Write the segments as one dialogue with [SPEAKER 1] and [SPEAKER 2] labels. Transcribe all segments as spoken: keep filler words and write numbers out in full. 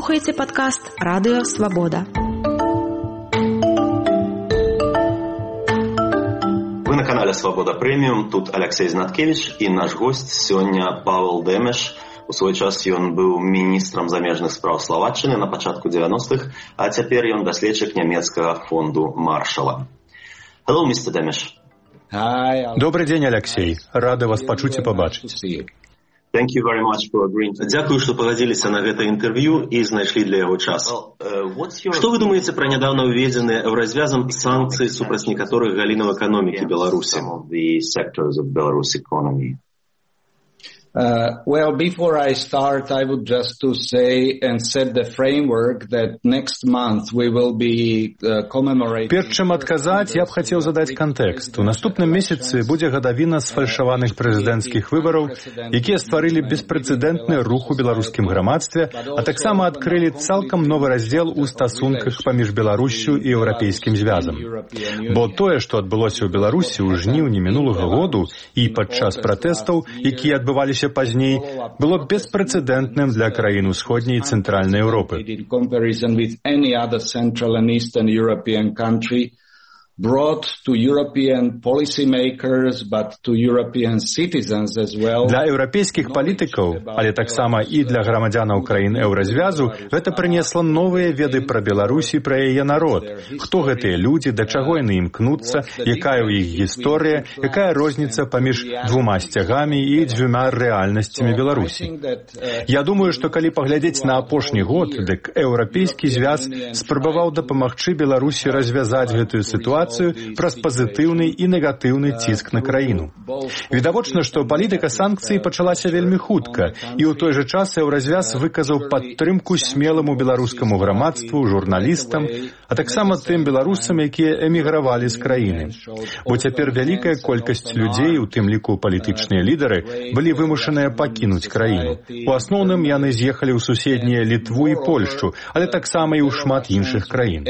[SPEAKER 1] слухаеце падкаст Радыё Свабода.
[SPEAKER 2] Вы на канале Свобода Премиум, тут Алексей Знаткевич і наш гость сёння Павел Дэмеш. У свой час ён быў міністрам замежных спраў Славаччыны на пачатку девяностых, а цяпер ён даследчык нямецкага фонду Маршала. Hello, мистер Дэмеш.
[SPEAKER 3] Добрый день, Алексей. Рада вас пачуць і пабачыць.
[SPEAKER 2] Thank you very much for agreeing. Дзякую, што пагадзіліся на гэта інтэрв'ю і знайшлі для яго час. Што вы думаеце пра нядаўна ўведзеныя еўразвязам санкцыі супраць некаторых галінаў эканомікі Беларусі?
[SPEAKER 4] Uh, well, before I start, I would just to say and set the framework that next month we will be uh, commemorating...
[SPEAKER 3] Перш чым адказаць, я б хацеў задаць кантэкст. У наступным месяцы будзе гадавіна сфальшаваных прэзідэнцкіх выбараў, якія стварылі беспрэцэдэнтны рух у беларускім грамадстве, а таксама адкрылі цалкам новы раздзел у стасунках паміж Беларуссю і Еўрапейскім звязам. Бо тое, што адбылося ў Беларусі ў жніўні мінулага году і падчас пратэстаў, якія адбываліся пазней, было беспрэцэдэнтным для краін усходняй і цэнтральнай Еўропы.
[SPEAKER 4] Brought to European policymakers, but to European citizens as well.
[SPEAKER 3] Для еўрапейскіх палітыкаў, але таксама і для грамадзянаў краін еўразвязу, гэта прынесла новыя веды пра Беларусь і пра яе народ. Хто гэтыя людзі, да чаго яны імкнуцца, якая ў іх гісторыя, якая розніца паміж двума сцягамі і дзвюма рэальнасцямі Беларусі. Я думаю, што калі паглядзець на апошні год, дык еўрапейскі звяз спрабаваў дапамагчы Беларусі развязаць гэтую сітуацыю праз пазітыўны і негатыўны ціск на краіну. Відавочна, што палітыка санкцый пачалася вельмі хутка, і ў той жа час еўразвяз выказаў падтрымку смеламу беларускаму грамадству, журналістам, а таксама тым беларусам, якія эмігравалі з краіны. Бо цяпер вялікая колькасць людзей, у тым ліку палітычныя лідары, былі вымушаныя пакінуць краіну. У асноўным яны з'ехалі ў суседнія Літву і Польшчу, але таксама і ў шмат іншых краін.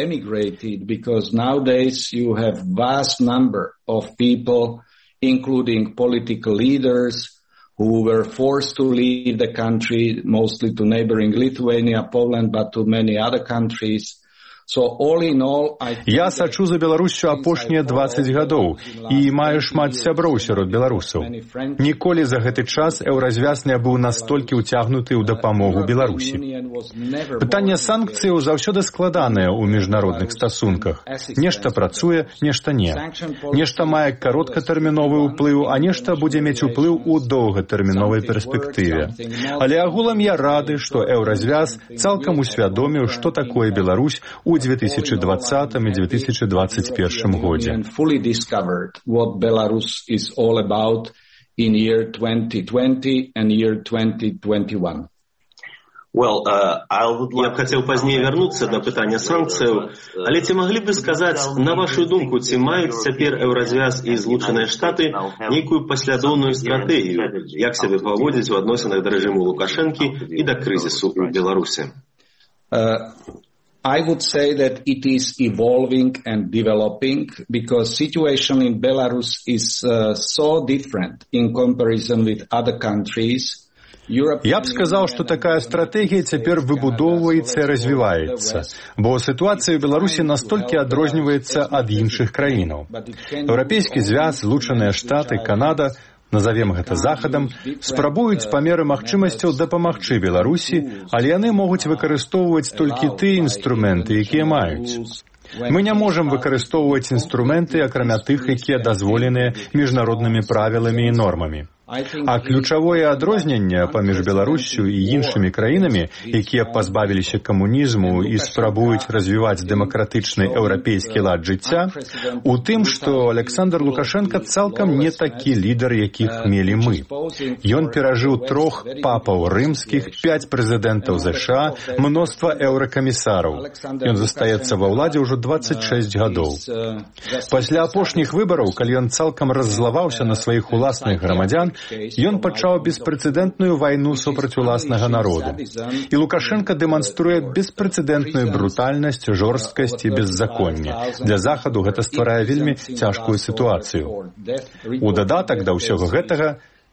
[SPEAKER 4] You have vast number of people, including political leaders, who were forced to leave the country, mostly to neighboring Lithuania, Poland, but to many other countries. So, all in all, I
[SPEAKER 3] Я сачу за Беларуссю апошнія дваццаць гадоў і маю шмат сяброў сярод беларусаў. Ніколі за гэты час еўразвяз не быў настолькі ўцягнуты ў дапамогу Беларусі. Пытанне санкцыяў заўсёды складанае ў міжнародных стасунках. Нешта працуе, нешта не. Нешта мае кароткатэрміновы ўплыў, а нешта будзе мець уплыў у доўгатэрміновай перспектыве. Але агулам я рады, што еўразвяз цалкам усвядоміў, што такое Беларусь у две тысячи двадцатым і две тысячи двадцать первым годзе.
[SPEAKER 2] Well, uh, я б хацеў пазней вярнуцца да пытання санкцыяў, але ці маглі б вы сказаць, на вашу думку, ці маюць цяпер еўразвяз і Злучаныя Штаты нейкую паслядоўную стратэгію, як сябе паводзіць у адносінах да рэжыму Лукашэнкі і да крызісу ў Беларусі?
[SPEAKER 4] Uh... I would say that it is evolving and developing because situation in Belarus is uh, so different in comparison with other countries.
[SPEAKER 3] Я б сказаў, што такая стратэгія цяпер выбудоўваецца і развіваецца, бо сітуацыя ў Беларусі настолькі адрозніваецца ад іншых краінаў. Еўрапейскі звяз, Злучаныя Штаты, Канада, назовем гэта захадам, спрабуюць па меры магчымасцяў дапамагчы Беларусі, але яны могуць выкарыстоўваць толькі тыя інструменты, якія маюць. Мы не можам выкарыстоўваць інструменты, акрамя тых, якія дазволеныя міжнароднымі правіламі і нормамі. А ключавое адрозненне паміж Беларуссю і іншымі краінамі, якія пазбавіліся камунізму і спрабуюць развіваць дэмакратычны еўрапейскі лад жыцця, у тым, што Александр Лукашенко цалкам не такі лідар, якіх мелі мы. Ён перажыў трох папаў рымскіх, пяць прэзідэнтаў ЗША, мноства еўракамісараў. Ён застаецца ва ўладзе ўжо дваццаць шэсць гадоў. Пасля апошніх выбараў, калі ён цалкам раззлаваўся на сваіх уласных грамадзян, ён пачаў беспрэцэдэнтную вайну супраць уласнага народу. І Лукашенко дэманструе беспрэцэдэнтную брутальнасць, жорсткасць і беззаконне. Для Захаду гэта стварае вельмі цяжкую сітуацыю. У дадатак да ўсяго гэтага,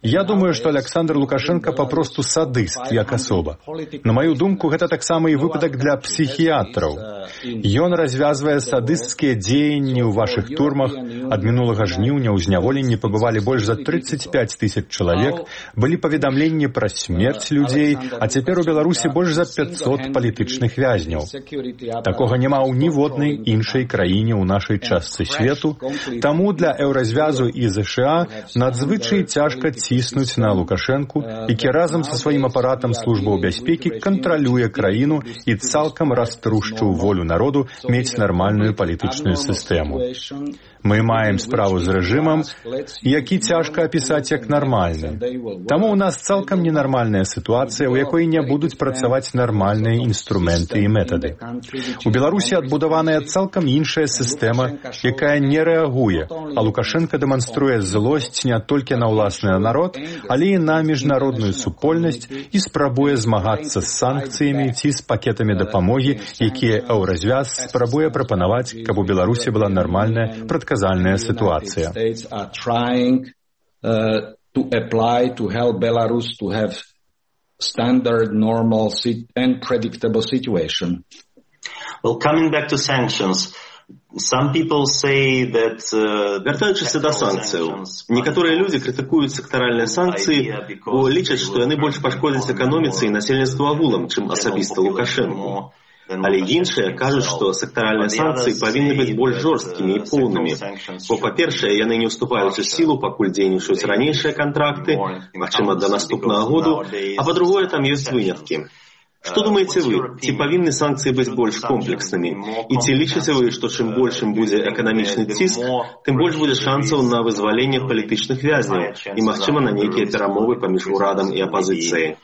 [SPEAKER 3] Я думаю, што Аляксандр Лукашенко папросту садыст, як асоба. На маю думку, гэта таксама і выпадак для псіхіятраў. Ён развязвае садысцкія дзеянні ў вашых турмах. Ад мінулага жніўня ў зняволенні пабывалі больш за тридцать пять тысяч чалавек, былі паведамленні пра смерць людзей, а цяпер у Беларусі больш за пятьсот палітычных вязняў. Такога няма ў ніводнай іншай краіне ў нашай частцы свету, таму для Еўразвязу і ЗША надзвычай цяжка ціснуць на Лукашэнку, які разам са сваім апаратам службаў бяспекі кантралюе краіну і цалкам раструшчыў волю народу мець нармальную палітычную сістэму. Мы маем справу з рэжымам, які цяжка апісаць як нармальны. Таму ў нас цалкам ненармальная сітуацыя, у якой не будуць працаваць нармальныя інструменты і метады. У Беларусі адбудаваная цалкам іншая сістэма, якая не рэагуе, а Лукашенко дэманструе злосць не толькі на ўласны народ, але і на міжнародную супольнасць і спрабуе змагацца з санкцыямі ці з пакетамі дапамогі, якія Еўразвяз спрабуе прапанаваць, каб у Беларусі была нармальная прадказальная сітуацыя.
[SPEAKER 2] Well, coming back to sanctions, some people say that... Вяртаючыся да санкцыяў, некаторыя людзі крытыкуюць сектаральныя санкцыі, бо лічаць, што яны больш пашкодзяць эканоміцы і насельніцтву агулам, чым асабіста Лукашэнку. Але іншыя кажуць, што сектаральныя санкцыі павінны быць больш жорсткімі і поўнымі. Бо, па-першае, яны не ўступаюць у сілу, пакуль дзейнічаюць ранейшыя кантракты, магчыма, да наступнага году, а па-другое, там ёсць выняткі. Што думаеце вы, ці павінны санкцыі быць больш комплекснымі? І ці лічыце вы, што чым большым будзе эканамічны ціск, тым больш будзе шансаў на вызваленне палітычных вязняў і, магчыма, на нейкія перамовы паміж урадам і апазіцыяй?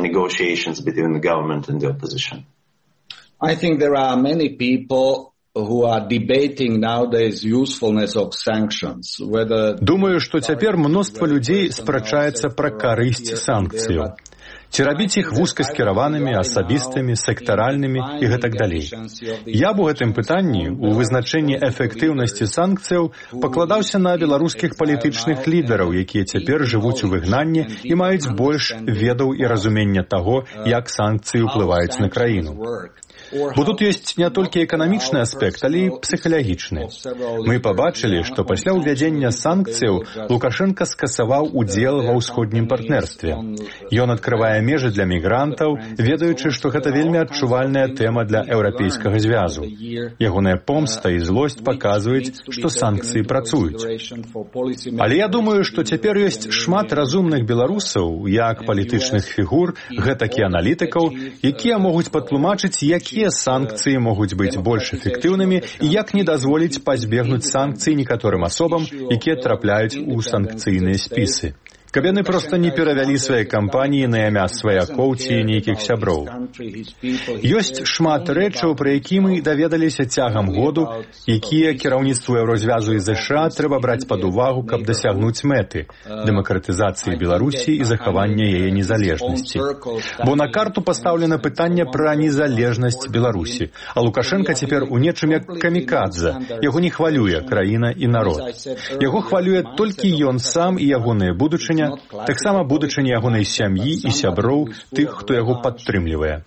[SPEAKER 4] I think there are many people who are debating nowadays usefulness of sanctions, whether...
[SPEAKER 3] Думаю, што цяпер мноства людзей спрачаецца пра карысць санкцыяў. Ці рабіць іх вузкаскіраванымі, асабістымі, сектаральнымі і гэтак далей. Я б у гэтым пытанні, у вызначэнні эфектыўнасці санкцыяў, пакладаўся на беларускіх палітычных лідараў, якія цяпер жывуць у выгнанні і маюць больш ведаў і разумення таго, як санкцыі ўплываюць на краіну. Бо тут ёсць не толькі эканамічны аспект, але і псіхалагічны. Мы пабачылі, што пасля ўвядзення санкцыяў Лукашенко скасаваў удзел ва ўсходнім партнерстве. Ён адкрывае межы для мігрантаў, ведаючы, што гэта вельмі адчувальная тэма для Еўрапейскага звязу. Ягоная помста і злосць паказваюць, што санкцыі працуюць. Але я думаю, што цяпер ёсць шмат разумных беларусаў, як палітычных фігур, гэтак і аналітыкаў, якія могуць патлумачыць, якія санкцыі могуць быць больш эфектыўнымі і як не дазволіць пазбегнуць санкцый некаторым асобам, якія трапляюць у санкцыйныя спісы. Каб яны проста не перавялі свае кампаніі на імя сваякоў ці нейкіх сяброў. Ёсць шмат рэчаў, пра які мы даведаліся цягам году, якія кіраўніцтву Еўразвязу і ЗША трэба браць пад увагу, каб дасягнуць мэты дэмакратызацыі Беларусі і захавання яе незалежнасці. Бо на карту пастаўлена пытанне пра незалежнасць Беларусі, а Лукашенко цяпер у нечым як камікадзе. Яго не хвалюе краіна і народ. Яго хвалюе толькі ён сам і ягоныя будучыня, таксама будучыня ягонай сям'і і сяброў, тых, хто яго падтрымлівае.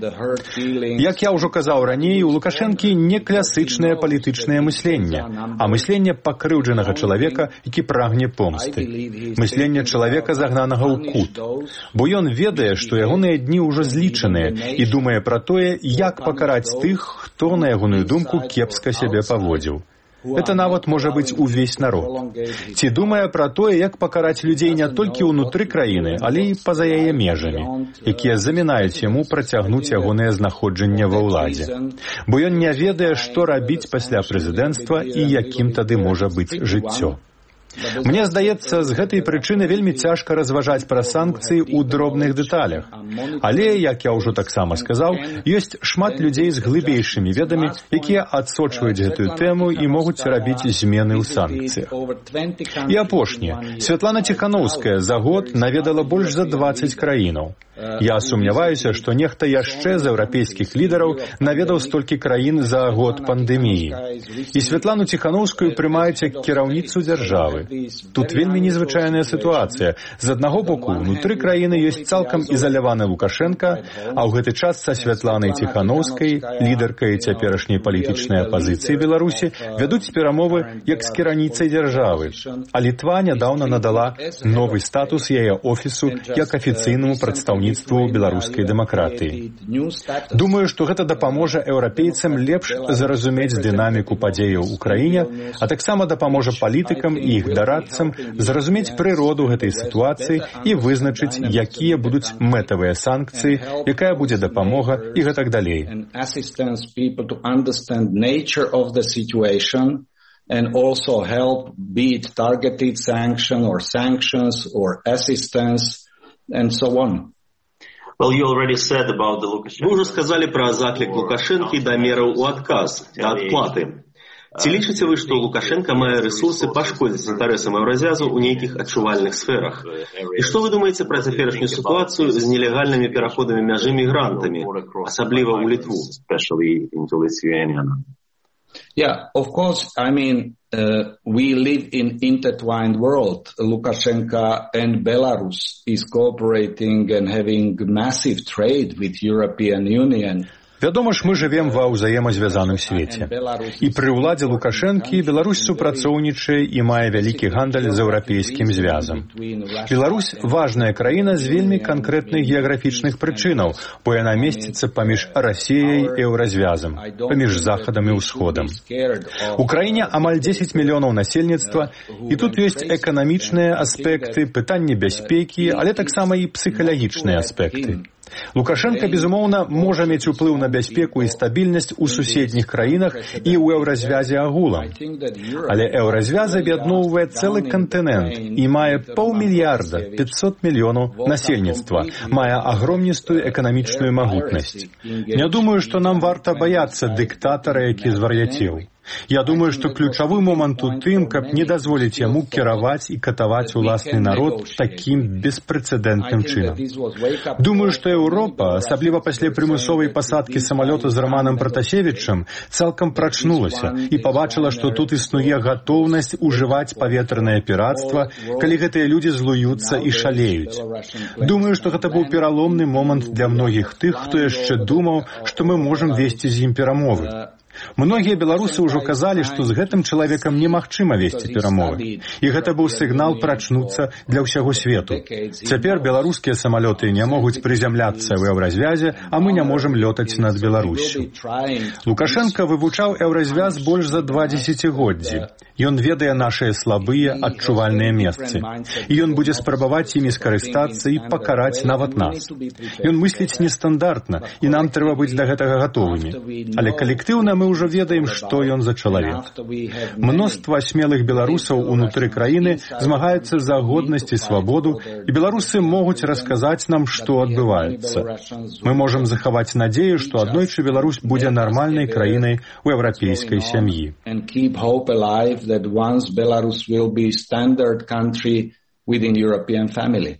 [SPEAKER 3] Як я ўжо казаў раней, у Лукашэнкі не класычнае палітычнае мысленне, а мысленне пакрыўджанага чалавека, які прагне помсты. Мысленне чалавека, загнанага ў кут. Бо ён ведае, што ягоныя дні ўжо злічаныя і думае пра тое, як пакараць тых, хто, на ягоную думку, кепска сябе паводзіў. Это нават можа быць увесь народ. Ці думае пра тое, як пакараць людзей не толькі ўнутры краіны, але і па-за яе межамі, якія замінаюць яму працягнуць ягонае знаходжанне ва ўладзе. Бо ён не ведае, што рабіць пасля прэзідэнцтва і якім тады можа быць жыццё. Мне здаецца, з гэтай прычыны вельмі цяжка разважаць пра санкцыі ў дробных дэталях. Але, як я ўжо таксама сказаў, ёсць шмат людзей з глыбейшымі ведамі, якія адсочваюць гэтую тэму і могуць рабіць змены ў санкцыях. І апошняе. Святлана Ціханаўская за год наведала больш за дваццаць краінаў. Я сумняваюся, што нехта яшчэ з еўрапейскіх лідараў наведаў столькі краін за год пандэміі. І Святлану Ціханаўскую прымаюць як кіраўніцу дзяржавы. справы. Тут вельмі незвычайная сітуацыя. З аднаго боку, унутры краіны ёсць цалкам ізаляваны Лукашенка, а ў гэты час са Святланай Ціханаўскай, лідаркай цяперашняй палітычнай апазіцыі Беларусі, вядуць перамовы як з кіраніцай дзяржавы. А Літва нядаўна надала новы статус яе офісу як афіцыйнаму прадстаўніцтву беларускай дэмакратыі. Думаю, што гэта дапаможа еўрапейцам лепш зразумець дынаміку падзеяў у краіне, а таксама дапаможа палітыкам і іх дарадцам зразумець прыроду гэтай сітуацыі і вызначыць, якія будуць мэтавыя санкцыі, якая будзе дапамога і гэтак далей.
[SPEAKER 4] And also help, be it targeted sanction or sanctions or assistance and so on.
[SPEAKER 2] Well, you already said about the Lukashenko. Вы уже сказали про заклик Лукашенки да мераў у адказ, да адплаты. Ці лічыце вы, што Лукашенко мае рэсурсы пашкодзіць інтарэсам еўразвязу ў нейкіх адчувальных сферах? І што вы думаеце пра цяперашнюю сітуацыю з нелегальнымі пераходамі мяжы мігрантамі, асабліва ў Літву?
[SPEAKER 4] Yeah, of course, I mean, uh, we live in intertwined world. Lukashenko and Belarus is cooperating and having massive trade with European Union.
[SPEAKER 3] Вядома ж, мы жывем ва ўзаемазвязаным свеце. І пры ўладзе Лукашэнкі Беларусь супрацоўнічае і мае вялікі гандаль з еўрапейскім звязам. Беларусь – важная краіна з вельмі канкрэтных геаграфічных прычынаў, бо яна месціцца паміж Расіяй і еўразвязам, паміж Захадам і Ўсходам. У краіне амаль дзесяць мільёнаў насельніцтва, і тут ёсць эканамічныя аспекты, пытанні бяспекі, але таксама і псіхалагічныя аспекты. Лукашенко, безумоўна, можа мець уплыў на бяспеку і стабільнасць у суседніх краінах і ў еўразвязе агулам. Але еўразвяз аб'ядноўвае цэлы кантынент і мае паўмільярда, пятьсот мільёнаў насельніцтва, мае агромністую эканамічную магутнасць. Не думаю, што нам варта баяцца дыктатара, які звар'яцеў. Я думаю, што ключавы момант у тым, каб не дазволіць яму кіраваць і катаваць уласны народ такім беспрэцэдэнтным чынам. Думаю, што Еўропа, асабліва пасля прымусовай пасадкі самалёта з Раманам Пратасевічам, цалкам прачнулася і пабачыла, што тут існуе гатоўнасць ужываць паветранае пірацтва, калі гэтыя людзі злуюцца і шалеюць. Думаю, што гэта быў пераломны момант для многіх тых, хто яшчэ думаў, што мы можам весці з ім перамовы. Многія беларусы ўжо казалі, што з гэтым чалавекам немагчыма весці перамовы. І гэта быў сігнал прачнуцца для ўсяго свету. Цяпер беларускія самалёты не могуць прызямляцца ў еўразвязе, а мы не можам лётаць над Беларуссю. Лукашенко вывучаў еўразвяз больш за два дзесяцігоддзі. Ён ведае нашыя слабыя, адчувальныя месцы. І ён будзе спрабаваць імі скарыстацца і пакараць нават нас. Ён мысліць нестандартна, і нам трэба быць да гэтага гатовымі. Але калектыўна мы ўжо ведаем, што ён за чалавек. Мноства смелых беларусаў унутры краіны змагаюцца за годнасць і свабоду, і беларусы могуць расказаць нам, што адбываецца. Мы можам захаваць надзею, што аднойчы Беларусь будзе нармальнай краінай у еўрапейскай сям'і.
[SPEAKER 4] That once Belarus will be standard country within European family.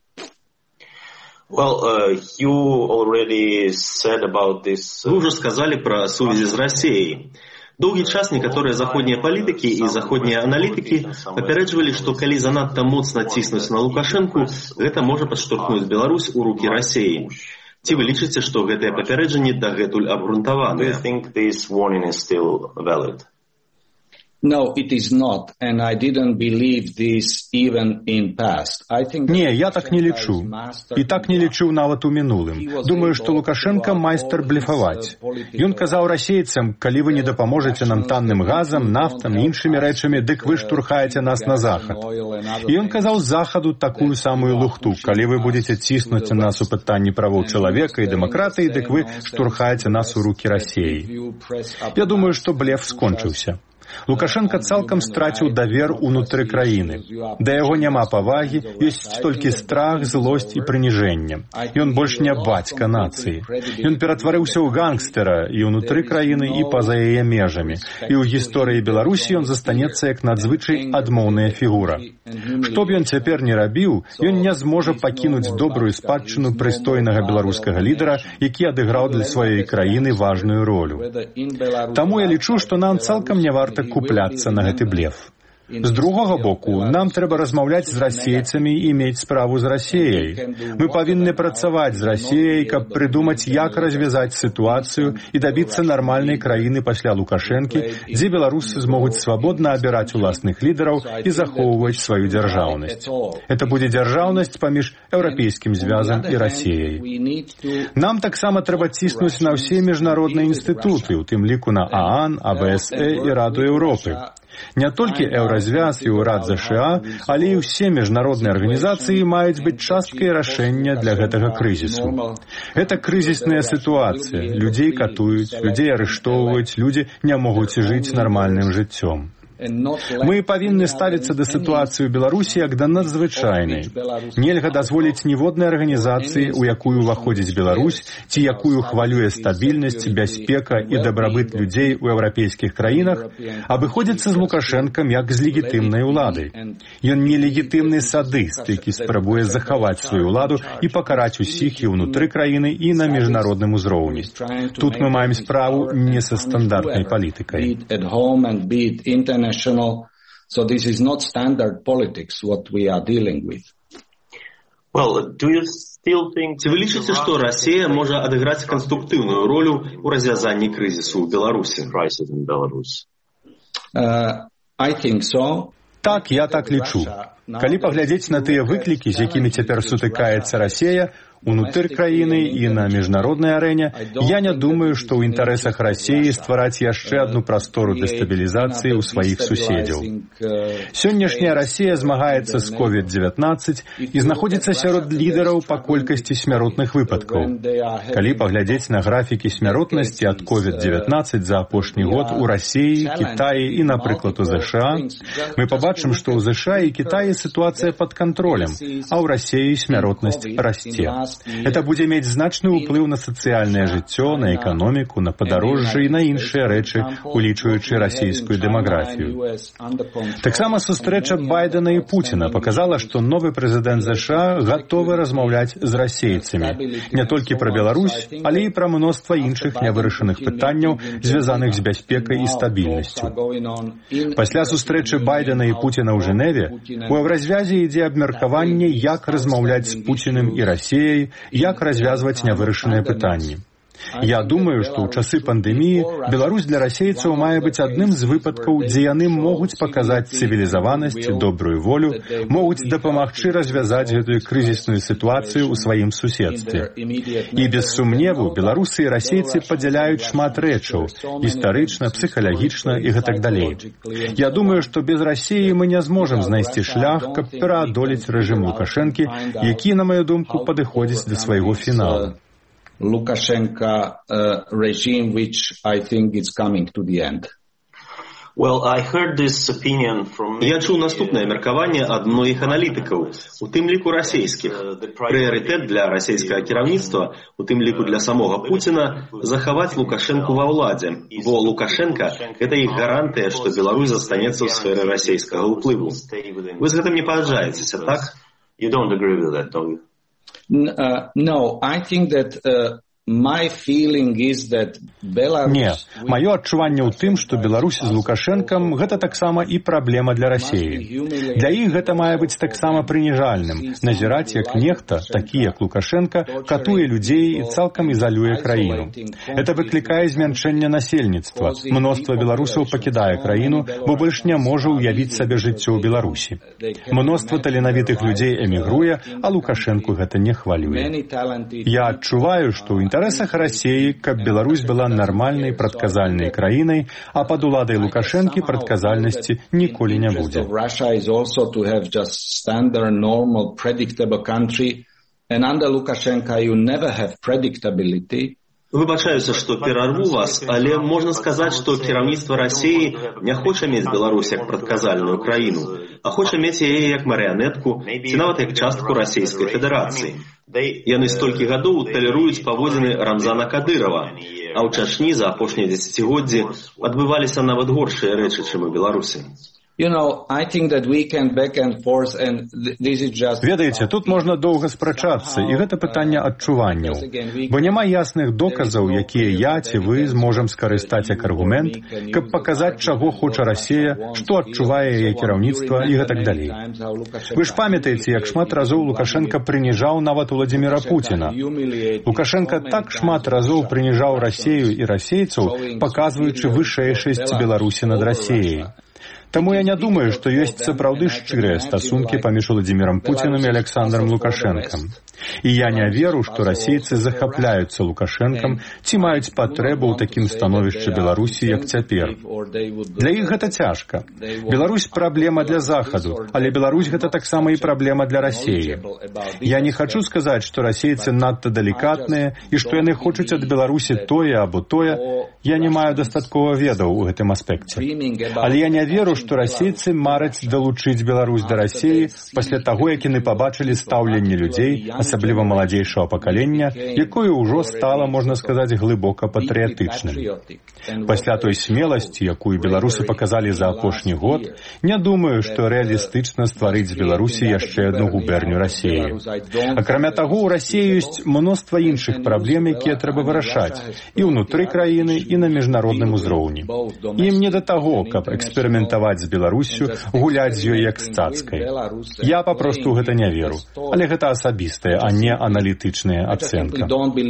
[SPEAKER 2] Well, uh, you already said about this. Вы уже сказали про сувязі з Расіяй. Доўгі час некаторыя заходнія палітыкі і заходнія аналітыкі папярэджвалі, што калі занадта моцна ціснуць на Лукашэнку, гэта можа падштурхнуць Беларусь у рукі Расіі. Ці вы лічыце, што гэтыя папярэджанні дагэтуль абгрунтаваныя? Do you think this warning is still valid?
[SPEAKER 4] No, it is not, and I didn't believe this even in past. I think
[SPEAKER 3] Не, я так не лічу. І так не лічыў нават у мінулым. Думаю, што Лукашенко майстар блефаваць. Ён казаў расейцам, калі вы не дапаможаце нам танным газам, нафтам і іншымі рэчамі, дык вы штурхаеце нас на захад. І ён казаў захаду такую самую лухту. Калі вы будзеце ціснуць нас у пытанні правоў чалавека і дэмакратыі, дык вы штурхаеце нас у рукі Расіі. Я думаю, што блеф скончыўся. Лукашенко цалкам страціў давер унутры краіны. Да яго няма павагі, ёсць толькі страх, злосць і прыніжэнне. Ён больш не бацька нацыі. Ён ператварыўся ў гангстера і ўнутры краіны, і па-за яе межамі. І ў гісторыі Беларусі ён застанецца як надзвычай адмоўная фігура. Што б ён цяпер не рабіў, ён не зможа пакінуць добрую спадчыну прыстойнага беларускага лідара, які адыграў для сваёй краіны важную ролю. Таму я лічу, што нам цалкам не варта купляцца на гэты блеф. З другога боку, нам трэба размаўляць з расейцамі і мець справу з Расіяй. Мы павінны працаваць з Расіяй, каб прыдумаць, як развязаць сітуацыю і дабіцца нармальнай краіны пасля Лукашэнкі, дзе беларусы змогуць свабодна абіраць уласных лідараў і захоўваць сваю дзяржаўнасць. Это будзе дзяржаўнасць паміж еўрапейскім звязам і Расіяй. Нам таксама трэба ціснуць на ўсе міжнародныя інстытуты, у тым ліку на ААН, А Б С Э і Раду Еўропы. Не толькі Еўразвяз і ўрад ЗША, але і ўсе міжнародныя арганізацыі маюць быць часткай рашэння для гэтага крызісу. Гэта крызісная сітуацыя. Людзей катуюць, людзей арыштоўваюць, людзі не могуць жыць нармальным жыццём. Мы павінны ставіцца да сітуацыі ў Беларусі як да надзвычайнай. Нельга дазволіць ніводнай арганізацыі, у якую ўваходзіць Беларусь, ці якую хвалюе стабільнасць, бяспека і дабрабыт людзей у еўрапейскіх краінах, абыходзіцца з Лукашэнкам як з легітымнай уладай. Ён нелегітымны садыст, які спрабуе захаваць сваю ўладу і пакараць усіх і ўнутры краіны, і на міжнародным узроўні. Тут мы маем справу не са стандартнай палітыкай.
[SPEAKER 4] So this is not standard politics what we are dealing with.
[SPEAKER 2] Well, do you still think... Ці вы лічыце, што Расія можа адыграць канструктыўную ролю ў развязанні крызісу ў Беларусі?
[SPEAKER 4] Uh, I think so.
[SPEAKER 3] Так, я так лічу. Калі паглядзець на тыя выклікі, з якімі цяпер сутыкаецца Расія, унутры краіны і на міжнароднай арэне, я не думаю, што ў інтарэсах Расіі ствараць яшчэ адну прастору дэстабілізацыі ў сваіх суседзяў. Сённяшняя Расія змагаецца з ковід дзевятнаццаць і знаходзіцца сярод лідараў па колькасці смяротных выпадкаў. Калі паглядзець на графікі смяротнасці ад ковід дзевятнаццаць за апошні год у Расіі, Кітаі і, напрыклад, у ЗША, мы пабачым, што ў ЗША і Кітаі сітуацыя пад кантролем, а ў Расіі смяротнасць расце. Это будзе мець значны ўплыў на сацыяльнае жыццё, на эканоміку, на падарожжа і на іншыя рэчы, улічваючы расійскую дэмаграфію. Таксама сустрэча Байдена і Пуціна паказала, што новы прэзідэнт ЗША гатовы размаўляць з расейцамі. Не толькі пра Беларусь, але і пра мноства іншых нявырашаных пытанняў, звязаных з бяспекай і стабільнасцю. Пасля сустрэчы Байдена і Пуціна ў Жэневе у Еўразвязе ідзе абмеркаванне, як размаўляць з Пуціным і Расіяй, як развязваць нявырашаныя пытанні. Я думаю, што ў часы пандэміі Беларусь для расейцаў мае быць адным з выпадкаў, дзе яны могуць паказаць цывілізаванасць, добрую волю, могуць дапамагчы развязаць гэтую крызісную сітуацыю ў сваім суседстве. І без сумневу беларусы і расейцы падзяляюць шмат рэчаў, гістарычна, псіхалагічна і гэтак далей. Я думаю, што без Расіі мы не зможам знайсці шлях, каб пераадолець рэжым Лукашэнкі, які, на маю думку, падыходзіць да свайго фіналу.
[SPEAKER 4] Lukashenko uh, regime, which I think is coming to the end.
[SPEAKER 2] Well, I heard this opinion from... Я чуў наступнае меркаванне ад многіх аналітыкаў, у тым ліку расейскіх. Прыярытэт для расійскага кіраўніцтва, у тым ліку для самога Пуціна, захаваць Лукашэнку ва ўладзе, бо Лукашенка – гэта іх гарантыя, што Беларусь застанецца ў сферы расійскага ўплыву. Вы з гэтым не пагаджаецеся, так? You don't agree with that, don't you?
[SPEAKER 4] Uh, no, I think that uh, my feeling is that Belarus...
[SPEAKER 3] Не, маё адчуванне ў тым, што Беларусь з Лукашэнкам – гэта таксама і праблема для Расіі. Для іх гэта мае быць таксама прыніжальным, назіраць, як нехта, такі як Лукашенка, катуе людзей і цалкам ізалюе краіну. Это выклікае змяншэнне насельніцтва. Мноства беларусаў пакідае краіну, бо больш не можа ўявіць сабе жыццё ў Беларусі. Мноства таленавітых людзей эмігруе, а Лукашэнку гэта не хвалюе. Я адчуваю, што ў інтарэсах Расіі, каб Беларусь была нармальнай, прадказальнай краінай, а пад уладай Лукашэнкі прадказальнасці ніколі не будзе.
[SPEAKER 4] Russia is also to have just standard, normal, predictable country, and under Lukashenko you never have predictability.
[SPEAKER 2] Выбачаюся, што перарву вас, але можна сказаць, што кіраўніцтва Расіі не хоча мець Беларусь як прадказальную краіну, а хоча мець яе як марыянетку ці нават як частку Расійскай Федэрацыі. Яны столькі гадоў талеруюць паводзіны Рамзана Кадырова, а ў Чачні за апошнія дзесяцігоддзі адбываліся нават горшыя рэчы, чым у Беларусі.
[SPEAKER 3] Ведаеце, тут можна доўга спрачацца, і гэта пытанне адчуванняў. Бо няма ясных доказаў, якія я ці вы зможам скарыстаць як аргумент, каб паказаць, чаго хоча Расія, што адчувае яе кіраўніцтва і гэтак далей. Вы ж памятаеце, як шмат разоў Лукашенка прыніжаў нават Уладзіміра Пуціна. Лукашенка так шмат разоў прыніжаў Расію і расейцаў, паказваючы вышэйшасць Беларусі над Расіяй. Таму я не думаю, што ёсць сапраўды шчырыя стасункі паміж Уладзімірам Пуцінам і Александром Лукашэнкам. І я не веру, што расейцы захапляюцца Лукашэнкам ці маюць патрэбу ў такім становішчы Беларусі, як цяпер. Для іх гэта цяжка. Беларусь праблема для Захаду, але Беларусь гэта таксама і праблема для Расіі. Я не хачу сказаць, што расейцы надта далікатныя і што яны хочуць ад Беларусі тое або тое. Я не маю дастаткова ведаў у гэтым аспекце. Але я не веру, што расейцы мараць далучыць Беларусь да Расіі пасля таго, як яны пабачылі стаўленне людзей, асабліва маладзейшага пакалення, якое ўжо стала, можна сказаць, глыбока патрыятычным. Пасля той смеласці, якую беларусы паказалі за апошні год, не думаю, што рэалістычна стварыць з Беларусі яшчэ адну губерню Расіі. Акрамя таго, у Расіі ёсць мноства іншых праблем, якія трэба вырашаць і ўнутры краіны, і на міжнародным узроўні. Ім не да таго, каб эксперыментаваць з Беларуссю, гуляць з ёй як з цацкай. Я папросту гэта не веру, але гэта асабістая, а не аналітычная ацэнка.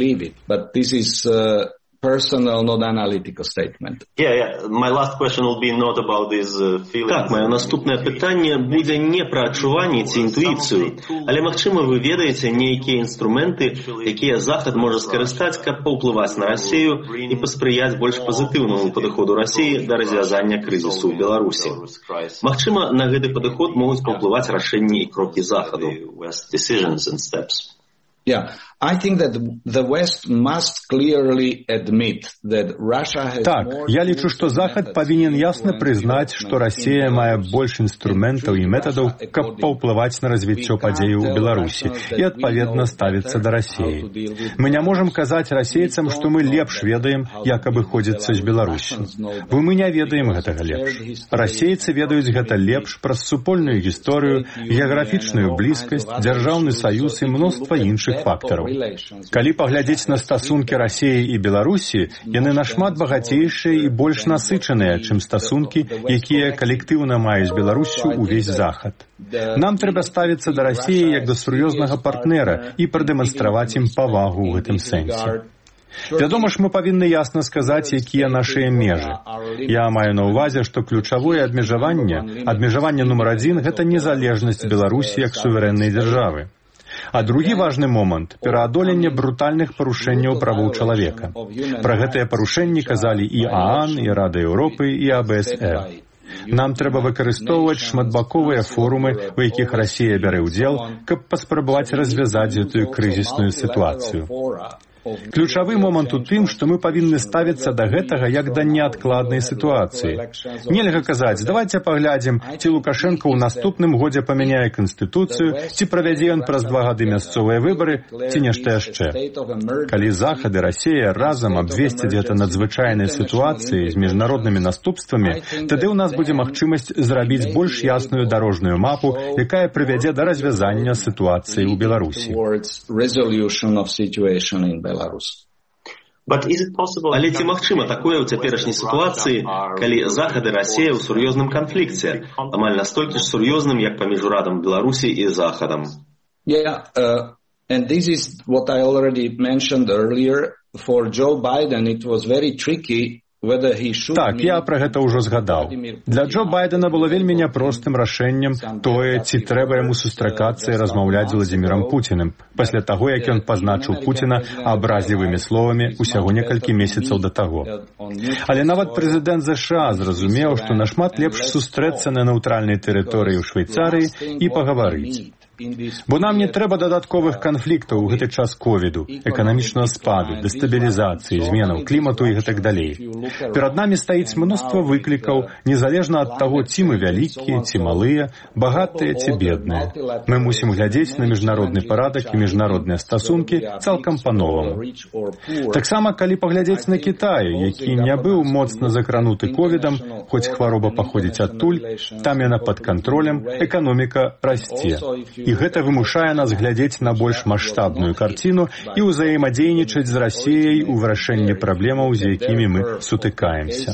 [SPEAKER 4] Personal, not analytical statement.
[SPEAKER 2] Yeah, yeah. My last question will be not about this uh, feeling. Так, моё наступнае пытанне будзе не пра адчуванне ці інтуіцыю, але, магчыма, вы ведаеце нейкія інструменты, якія Захад можа скарыстаць, каб паўплываць на Расію і паспрыяць больш пазітыўнаму падыходу Расіі да развязання крызісу ў Беларусі. Магчыма, на гэты падыход могуць паўплываць рашэнні і крокі Захаду. Decisions and steps.
[SPEAKER 4] Yeah, I think that the West must clearly admit that Russia has
[SPEAKER 3] Так, я лічу, што Захад павінен ясна прызнаць, што Расія мае больш інструментаў і метадаў, каб паўплываць на развіццё падзеяў у Беларусі і, адпаведна, ставіцца да Расіі. Мы не можам казаць расейцам, што мы лепш ведаем, як абыходзіцца з Беларуссю. Бо мы не ведаем гэтага лепш. Расейцы ведаюць гэта лепш праз супольную гісторыю, геаграфічную блізкасць, дзяржаўны саюз і мноства іншых фактараў. Калі паглядзець на стасункі Расіі і Беларусі, яны нашмат багацейшыя і больш насычаныя, чым стасункі, якія калектыўна маюць Беларуссю ўвесь Захад. Нам трэба ставіцца да Расіі як да сур'ёзнага партнера і прадэманстраваць ім павагу ў гэтым сэнсе. Вядома ж, мы павінны ясна сказаць, якія нашыя межы. Я маю на ўвазе, што ключавое абмежаванне, абмежаванне нумар адзін – гэта незалежнасць Беларусі як суверэннай дзяржавы. А другі важны момант – пераадоленне брутальных парушэнняў правоў чалавека. Пра гэтыя парушэнні казалі і ААН, і Рада Еўропы, і А Б С Э. Нам трэба выкарыстоўваць шматбаковыя форумы, у якіх Расія бярэ ўдзел, каб паспрабаваць развязаць гэтую крызісную сітуацыю. Ключавы момант у тым, што мы павінны ставіцца да гэтага як да неадкладнай сітуацыі. Нельга казаць, давайце паглядзім, ці Лукашенко ў наступным годзе памяняе канстытуцыю, ці правядзе ён праз два гады мясцовыя выбары, ці нешта яшчэ. Калі Захад і Расія разам абвесцяць гэта надзвычайнай сітуацыяй з міжнароднымі наступствамі, тады ў нас будзе магчымасць зрабіць больш ясную дарожную мапу, якая прывядзе да развязання сітуацыі ў Беларусі.
[SPEAKER 2] Але ці магчыма такое ў цяперашняй сітуацыі, калі Захад і Расія ў сур'ёзным канфлікце, амаль настолькі ж сур'ёзным, як паміж урадам Беларусі і Захадам?
[SPEAKER 4] Yeah, uh, and this is what I already mentioned earlier. For Joe Biden, it was very tricky.
[SPEAKER 3] Так, я пра гэта ўжо згадаў. Для Джо Байдена было вельмі няпростым рашэннем тое, ці трэба яму сустракацца і размаўляць з Владзімірам Пуціным, пасля таго, як ён пазначыў Пуціна абразлівымі словамі ўсяго некалькі месяцаў да таго. Але нават прэзідэнт Зэ Ша А зразумеў, што нашмат лепш сустрэцца на нейтральнай тэрыторыі ў Швейцарыі і пагаварыць. Бо нам не трэба дадатковых канфліктаў у гэты час ковіду, эканамічнага спаду, дэстабілізацыі, зменаў клімату і гэтак далей. Перад намі стаіць мноства выклікаў, незалежна ад таго, ці мы вялікія, ці малыя, багатыя ці бедныя. Мы мусім глядзець на міжнародны парадак і міжнародныя стасункі цалкам па-новаму. Таксама, калі паглядзець на Кітай, які не быў моцна закрануты ковідам, хоць хвароба паходзіць адтуль, там яна пад кантролем, эканоміка расце. І гэта вымушае нас глядзець на больш маштабную карціну і ўзаемадзейнічаць з Расіяй у вырашэнні праблемаў, з якімі мы сутыкаемся.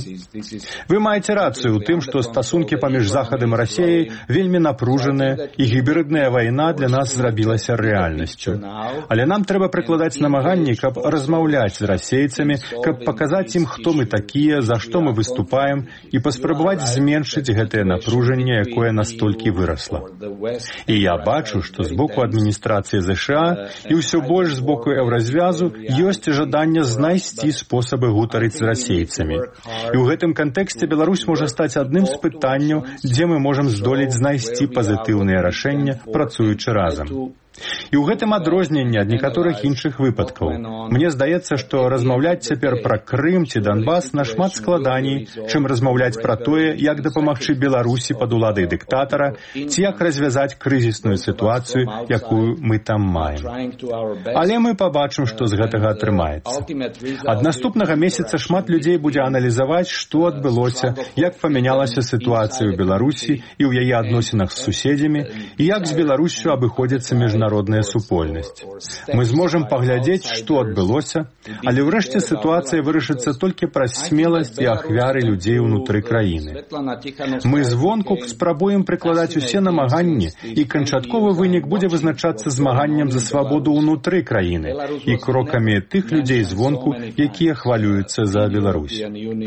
[SPEAKER 3] Вы маеце рацыю ў тым, што стасункі паміж Захадам і Расіяй вельмі напружаныя, і гібридная вайна для нас зрабілася рэальнасцю. Але нам трэба прыкладаць намаганні, каб размаўляць з расейцамі, каб паказаць ім, хто мы такія, за што мы выступаем, і паспрабаваць зменшыць гэтае напружанне, якое настолькі вырасла. І я бачу, што з боку адміністрацыі ЗША і ўсё больш з боку Еўразвязу ёсць жаданне знайсці спосабы гутарыць з расейцамі. І ў гэтым кантэксце Беларусь можа стаць адным з пытанняў, дзе мы можам здолець знайсці пазітыўныя рашэння, працуючы разам. І ў гэтым адрозненне ад некаторых іншых выпадкаў. Мне здаецца, што размаўляць цяпер пра Крым ці Донбас нашмат складаней, чым размаўляць пра тое, як дапамагчы Беларусі пад уладай дыктатара, ці як развязаць крызісную сітуацыю, якую мы там маем. Але мы пабачым, што з гэтага атрымаецца. Ад наступнага месяца шмат людзей будзе аналізаваць, што адбылося, як памянялася сітуацыя ў Беларусі і ў яе адносінах з суседзямі, і як з Беларуссю абыходзіцца міжнародная народная супольнасць. Мы зможам паглядзець, што адбылося, але ўрэшце сітуацыя вырашыцца толькі праз смеласць і ахвяры людзей унутры краіны. Мы звонку спрабуем прыкладаць усе намаганні, і канчатковы вынік будзе вызначацца змаганнем за свабоду ўнутры краіны і крокамі тых людзей звонку, якія хвалююцца за Беларусь.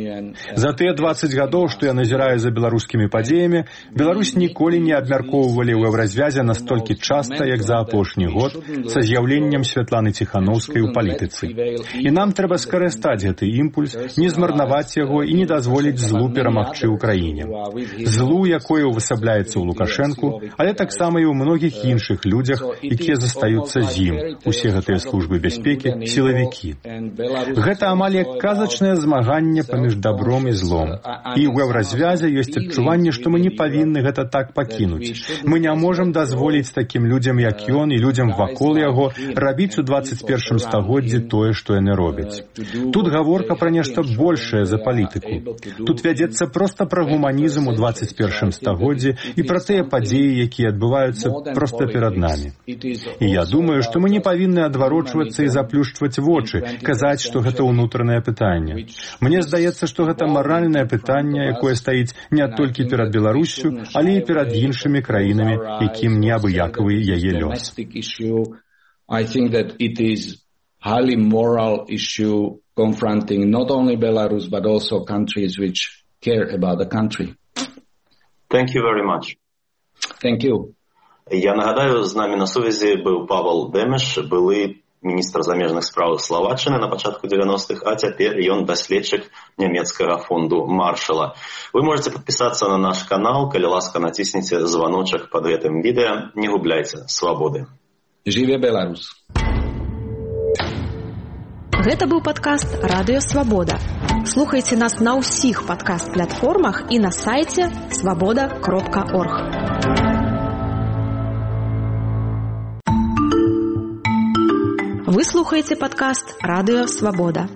[SPEAKER 3] За тыя дваццаць гадоў, што я назіраю за беларускімі падзеямі, Беларусь ніколі не абмяркоўвалі ў Еўразвязе настолькі часта, як за апошні год са з'яўленнем Святланы Ціханаўскай у палітыцы. І нам трэба скарыстаць гэты імпульс, не змарнаваць яго і не дазволіць злу перамагчы ў краіне. Злу, якое ўвасабляецца ў Лукашэнку, але таксама і ў многіх іншых людзях, якія застаюцца з ім, усе гэтыя службы бяспекі, сілавікі. Гэта амаль як казачнае змаганне паміж добром і злом. І ў Еўразвязе ёсць адчуванне, што мы не павінны гэта так пакінуць. Мы не можам дазволіць такім людзям, як ён, і людзям вакол яго рабіць у дваццаць першым стагоддзі тое, што яны робяць. Тут гаворка пра нешта большае за палітыку. Тут вядзецца проста пра гуманізм у дваццаць першым стагоддзі і пра тыя падзеі, якія адбываюцца проста перад намі. І я думаю, што мы не павінны адварочвацца і заплюшчваць вочы, казаць, што гэта ўнутранае пытанне. Мне здаецца, што гэта маральнае пытанне, якое стаіць не толькі перад Беларуссю, але і перад іншымі краінамі, якім неабыякавы яе
[SPEAKER 4] domestic issue. I think that it is highly moral issue confronting not only Belarus but also countries which care about the country.
[SPEAKER 5] Thank you very much.
[SPEAKER 4] Thank you.
[SPEAKER 5] Я нагадаю, з нами на сувязі був Павел Демеш, былий міністр замежных справ Словаччины на пачатку девяностых, а цяпер ён даследчык нямецкага фонду Маршала. Вы можете подписаться на наш канал, калі ласка націснеце званочак под гэтым відэа. Не губляйце свабоды.
[SPEAKER 4] Жыве Беларусь!
[SPEAKER 1] Гэта быў падкаст «Радыё Свабода». Слухайце нас на ўсіх падкаст-платформах і на сайце свабода кропка орг. Вы слухаеце падкаст «Радыё Свабода».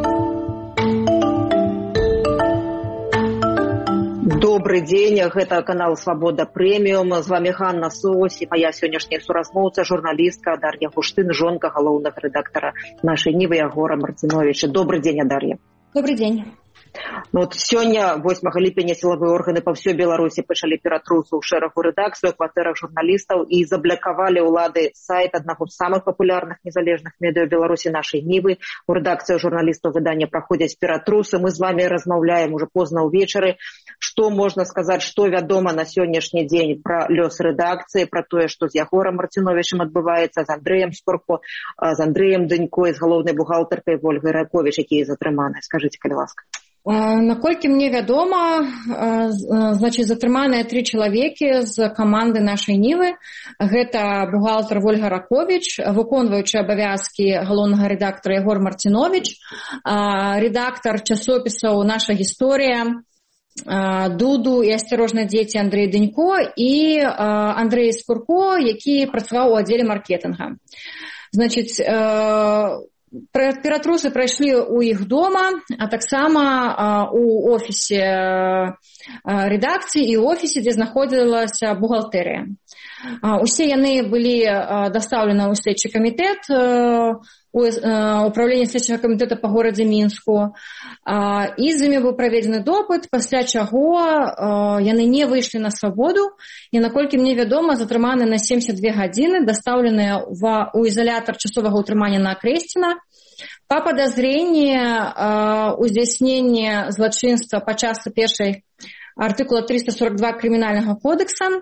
[SPEAKER 6] Добрый день, гэта канал «Свабода Прэміум». З вами Ганна Соось і моя сённяшняя суразмоўца, журналістка Дар'я Гуштын, жонка галоўнага рэдактара нашай Нівы Ягора Марциновича. Добрый день, Дар'я.
[SPEAKER 7] Добрый день.
[SPEAKER 6] Ну, вот сёння, восьмага ліпеня, сілавыя органы па ўсёй Беларусі пачалі ператрусу ў шэрагу рэдакцыю, кватэрах журналістаў і заблакавалі ўлады сайт аднаго з самых папулярных незалежных медыа Беларусі нашай Нівы. У рэдакцыю журналістаў выдання праходзяць ператрусы. Мы з вами размаўляем уже позна ўвечары. Што можна сказаць, што вядома на сённяшні дзень пра лёс рэдакцыі, пра тое, што з Ягорам Марциновичем адбываецца, з Андрэем Скорко, з Андрэем Дынько, з галоўнай бухгалтаркай Ольгай Раковіч, якія затрыманы. Скажыце, калі ласка.
[SPEAKER 7] Наколькі мне вядома, значыць, затрыманыя тры чалавекі з каманды нашай Нівы. Гэта бухгалтар Вольга Раковіч, выконваючы абавязкі галоўнага рэдактара Егор Марціновіч, рэдактар часопісаў «Наша гісторыя», Дуду і «Асцярожна, дзеці» Андрэй Дэнько і Андрэй Скурко, які працаваў у аддзеле маркетинга. Значыць, ператрусы прайшлі ў іх дома, а таксама у офісе рэдакцыі і ў офісе, дзе знаходзілася бухгалтэрыя. Усе яны былі дастаўлены ў следчы камітэт, у управленні следчага камітэта па горадзе Мінску, і з імі быў праведзены допыт, пасля чаго яны не выйшлі на свабоду, і, наколькі мне вядома, затрыманы на семьдесят две гадзіны, дастаўленыя ў ізалятар часовага ўтрымання на Акрэсціна па падазренні ў здзяйсненні злачынства па частцы першай артыкула триста сорок два крымінальнага кодекса.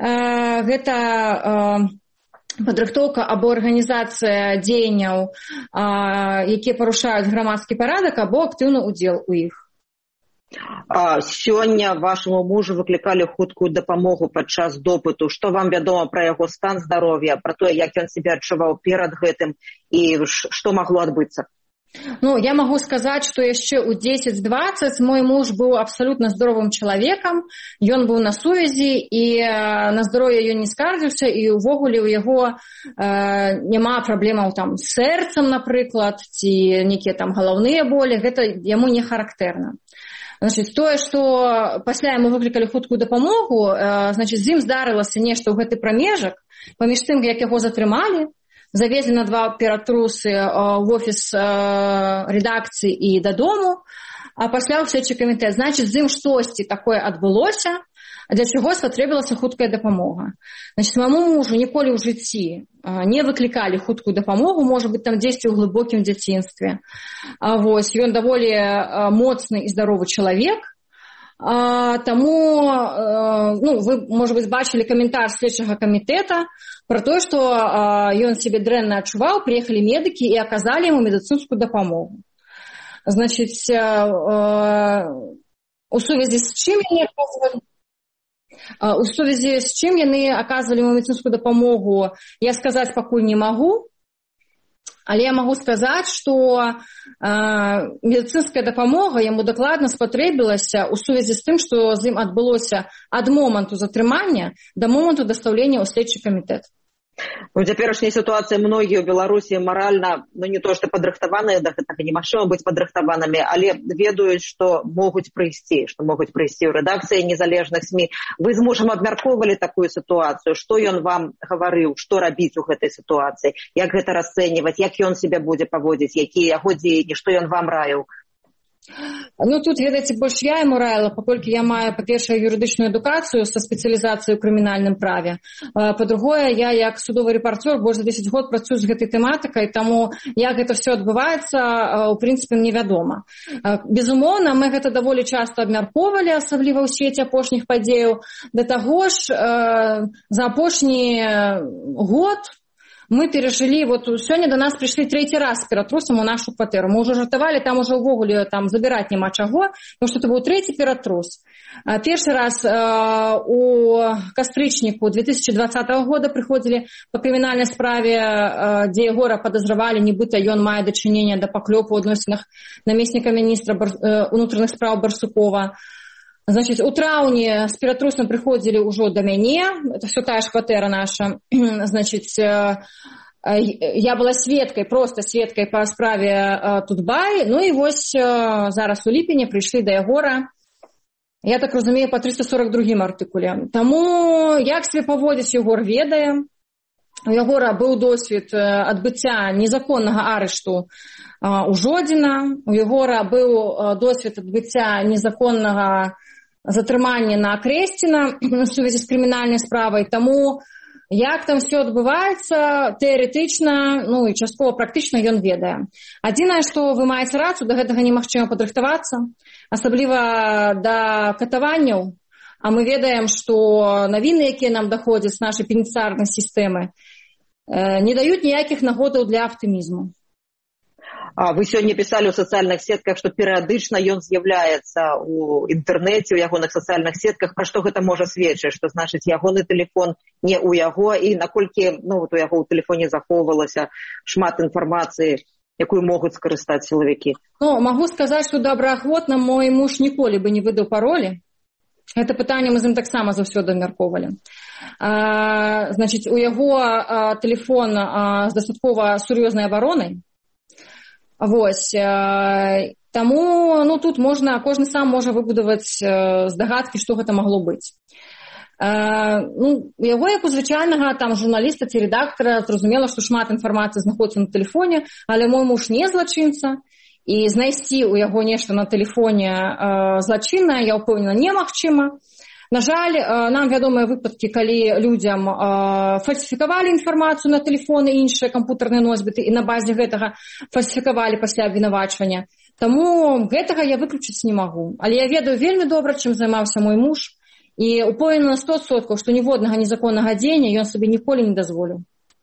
[SPEAKER 7] Гэта падрыхтоўка або арганізацыя дзеянняў, якія парушаюць грамадскі парадак, або актыўны ўдзел у іх.
[SPEAKER 6] Сёння вашаму мужу выклікалі хуткую дапамогу падчас допыту. Што вам вядома пра яго стан здароўя, пра тое, як ён сябе адчуваў перад гэтым і што магло адбыцца?
[SPEAKER 7] Ну, я могу сказаць, што яшчэ ў дзесяць дваццаць мой муж быў абсалютна здаровым чалавекам, ён быў на сувязі, і на здароўе ён не скардзіўся, і ўвогуле ў яго э, няма праблемаў там з сэрцам, напрыклад, ці нейкія там галаўныя болі, гэта яму не характэрна. Значыць, тое, што пасля яму выклікалі хуткую дапамогу, э, значыць, з ім здарылася нешта ў гэты прамежак, паміж тым, як яго затрымалі, завезли на два ператрусы в офіс редакцыі і дадому, а пасля ў следчы камітэт. Значыць, з ім штосьці такое адбылося, для чаго спатрэбілася хуткая дапамога. Значыць, маму мужу ніколі ў жыцці не выклікалі хуткую дапамогу, можа быць, там дзесьці ў глыбокім дзяцінстве. Вось, ён даволі моцны і здаровы чалавек, таму, ну, вы, можа быць, бачылі каментар следчага камітэта пра тое, што ён сябе дрэнна адчуваў, прыехалі медыкі і аказалі яму медыцынскую дапамогу. Значыць, у сувязі з чым яны аказвалі у сувязі з чым яны аказвалі яму медыцынскую дапамогу, я сказаць пакуль не магу. Але я магу сказаць, што э, медыцынская дапамога яму дакладна спатрэбілася ў сувязі з тым, што з ім адбылося ад моманту затрымання да моманту дастаўлення ў следчы камітэт.
[SPEAKER 6] У цяперашняй сітуацыі многія ў Беларусі маральна, ну не то што падрыхтаваныя да гэтага, немагчыма быць падрыхтаванымі, але ведаюць, што могуць прыйсці, што могуць прыйсці ў рэдакцыі незалежных СМІ. Вы з мужам абмяркоўвалі такую сітуацыю, што ён вам гаварыў, што рабіць у гэтай сітуацыі, як гэта расцэньваць, як ён сябе будзе паводзіць, якія яго дзеянні, што ён вам раіў?
[SPEAKER 7] Ну, тут, ведаеце, больш я яму раіла, паколькі я маю, па-першае, юрыдычную адукацыю са спецыялізацыяй у крымінальным праве. Па-другое, я, як судовы рэпарцёр, больш за дзесяць год працую з гэтай тэматыкай, таму як гэта ўсё адбываецца, у прынцыпе, мне вядома. Безумоўна, мы гэта даволі часта абмяркоўвалі, асабліва ў свеце апошніх падзеяў. Да таго ж, за апошні год мы перажылі, вот сёння до нас прыйшлі трэці раз з ператрусам у нашу кватэру. Мы ўжо жартавалі, там ужо ўвогуле там забіраць няма чаго, тому што это быў трэці ператрус. Першы раз э, у кастрычніку две тысячи двадцатого года прыходзілі па крымінальнай справе, э, дзе Егора падазравалі, нібыта ён мае дачыненне да паклёпу ў адносінах намесніка міністра бар, э, унутраных спраў Барсукова. Значыць, у траўні з ператрусам прыходзілі ўжо да мяне, это все тая ж кватэра наша. Значыць, я была сведкай, проста сведкай па справе Тутбай, ну і вось зараз у ліпені прыйшлі да Ягора, я так разумею, па триста сорок другім артыкуле. Таму як сябе паводзіць, Ягор ведае. У Ягора быў досвед адбыцця незаконнага арышту у Жодзіна, у Ягора быў досвед адбыцця незаконнага затрымання на Акрэсціна на сувязі з крымінальнай справай. Таму як там все адбываецца, тэарэтычна, ну і часткова практычна ён ведае. Адзінае, што вы маеце рацыю, да гэтага немагчыма падрыхтавацца, асабліва да катаванняў. А мы ведаем, што навіны, якія нам даходзяць з нашай пенітэнцыярнай сістэмы, не даюць ніякіх нагодаў для аптымізму.
[SPEAKER 6] Вы сёння пісалі ў сацыяльных сетках, што перыядычна ён з'яўляецца ў інтэрнэце, ў ягоных сацыяльных сетках. Пра што гэта можа сведчыць? Што значыць ягоны тэлефон не ў яго, і наколькі ну, вот у яго ў тэлефоне захоўвалася шмат інфармацыі, якую могуць скарыстаць сілавікі?
[SPEAKER 7] Ну, магу сказаць, што добраахвотна мой муж ніколі бы не выдаў паролі. Гэта пытанне мы з ім таксама заўсёды абмяркоўвалі. Значыць, у яго а, тэлефон а, з дастаткова сур'ёзнай абаронай. Вось. А, таму ну, тут можна, кожны сам можа выбудаваць а, здагадкі, што гэта магло быць. А, ну, у яго, як у звычайнага там, журналіста ці рэдактара, зразумела, што шмат інфармацыі знаходзіцца на тэлефоне, але мой муж не злачынца. І знайсці ў яго нешта на тэлефоне э, злачыннае, я ўпэўнена, немагчыма. На жаль, э, нам вядомыя выпадкі, калі людзям э, фальсіфікавалі інфармацыю на тэлефоны і іншыя кампутарныя носьбіты, і на базе гэтага фальсіфікавалі пасля абвінавачвання. Таму гэтага я выключыць не магу. Але я ведаю вельмі добра, чым займаўся мой муж, і ўпэўнена на сто адсоткаў, што ніводнага незаконнага дзеяння ён сабе ніколі не дазволіў.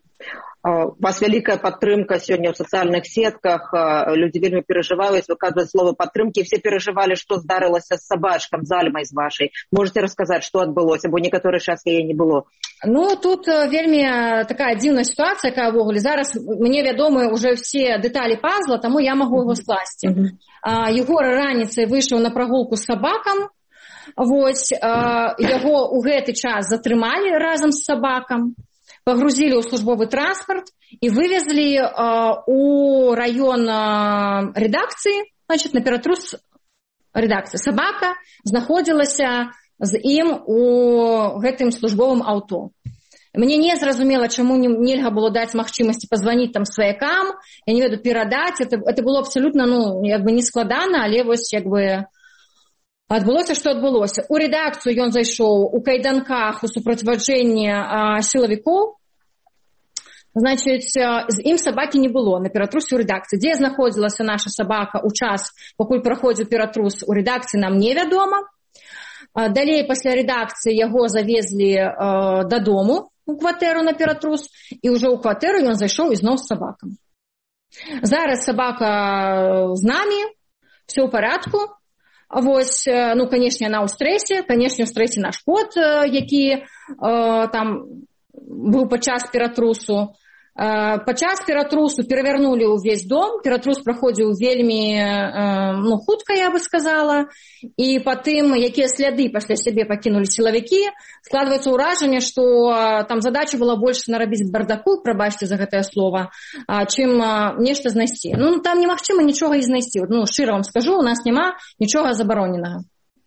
[SPEAKER 6] У вас вялікая падтрымка сёння ў сацыяльных сетках, людзі вельмі перажываюць, выказваюць слова падтрымкі, все перажывалі, што здарылася з сабачкам, з Альмай з вашай. Можаце расказаць, што адбылося, бо некаторы час яе не было?
[SPEAKER 7] Ну, тут вельмі такая дзіўная сітуацыя, якая ўвогуле. Зараз мне вядомы ўжо все дэталі пазла, таму я магу яго скласці. Mm-hmm. Егор раніцай выйшаў на прагулку з сабакам, вось, яго ў гэты час затрымалі разам з сабакам, пагрузілі ў службовы транспарт і вывезлі э, у раён э, рэдакцыі, значит, на ператрус рэдакцыі. Сабака знаходзілася з ім у гэтым службовым аўто. Мне не зразумела, чаму не, нельга было даць магчымасці пазваніць там сваякам, я не ведаю, перадаць. Это, это было абсалютна, ну, як бы не складана, але вось, як бы, адбылося, што адбылося. У рэдакцыю ён зайшоў у кайданках у супроцьваджэнні сілавікоў. Значыць, з ім сабакі не было на ператрусе ў рэдакцыі. Дзе знаходзілася наша сабака ў час, пакуль праходзіў ператрус у рэдакцыі, нам невядома. Далей, пасля рэдакцыі, яго завезлі э, дадому у кватэру на ператрус, і ўжо ў кватэру ён зайшоў ізноў з сабакам. Зараз сабака з намі, все ў парадку. Вось, ну, канешне, яна ў стрэсе, канешне, ў стрэсе наш кот, які э, там быў падчас ператрусу. Э, падчас ператрусу перавярнулі ўвесь дом, ператрус праходзіў вельмі э, ну, хутка, я бы сказала, і па тым, якія сляды пасля сябе пакінулі сілавікі, складваецца ўражанне, што э, там задача была больш нарабіць бардаку, прабачце за гэтае слова, э, чым э, нешта знайсці. Ну, там немагчыма нічога і знайсці. Ну, шчыра вам скажу, у нас няма нічога забароненага.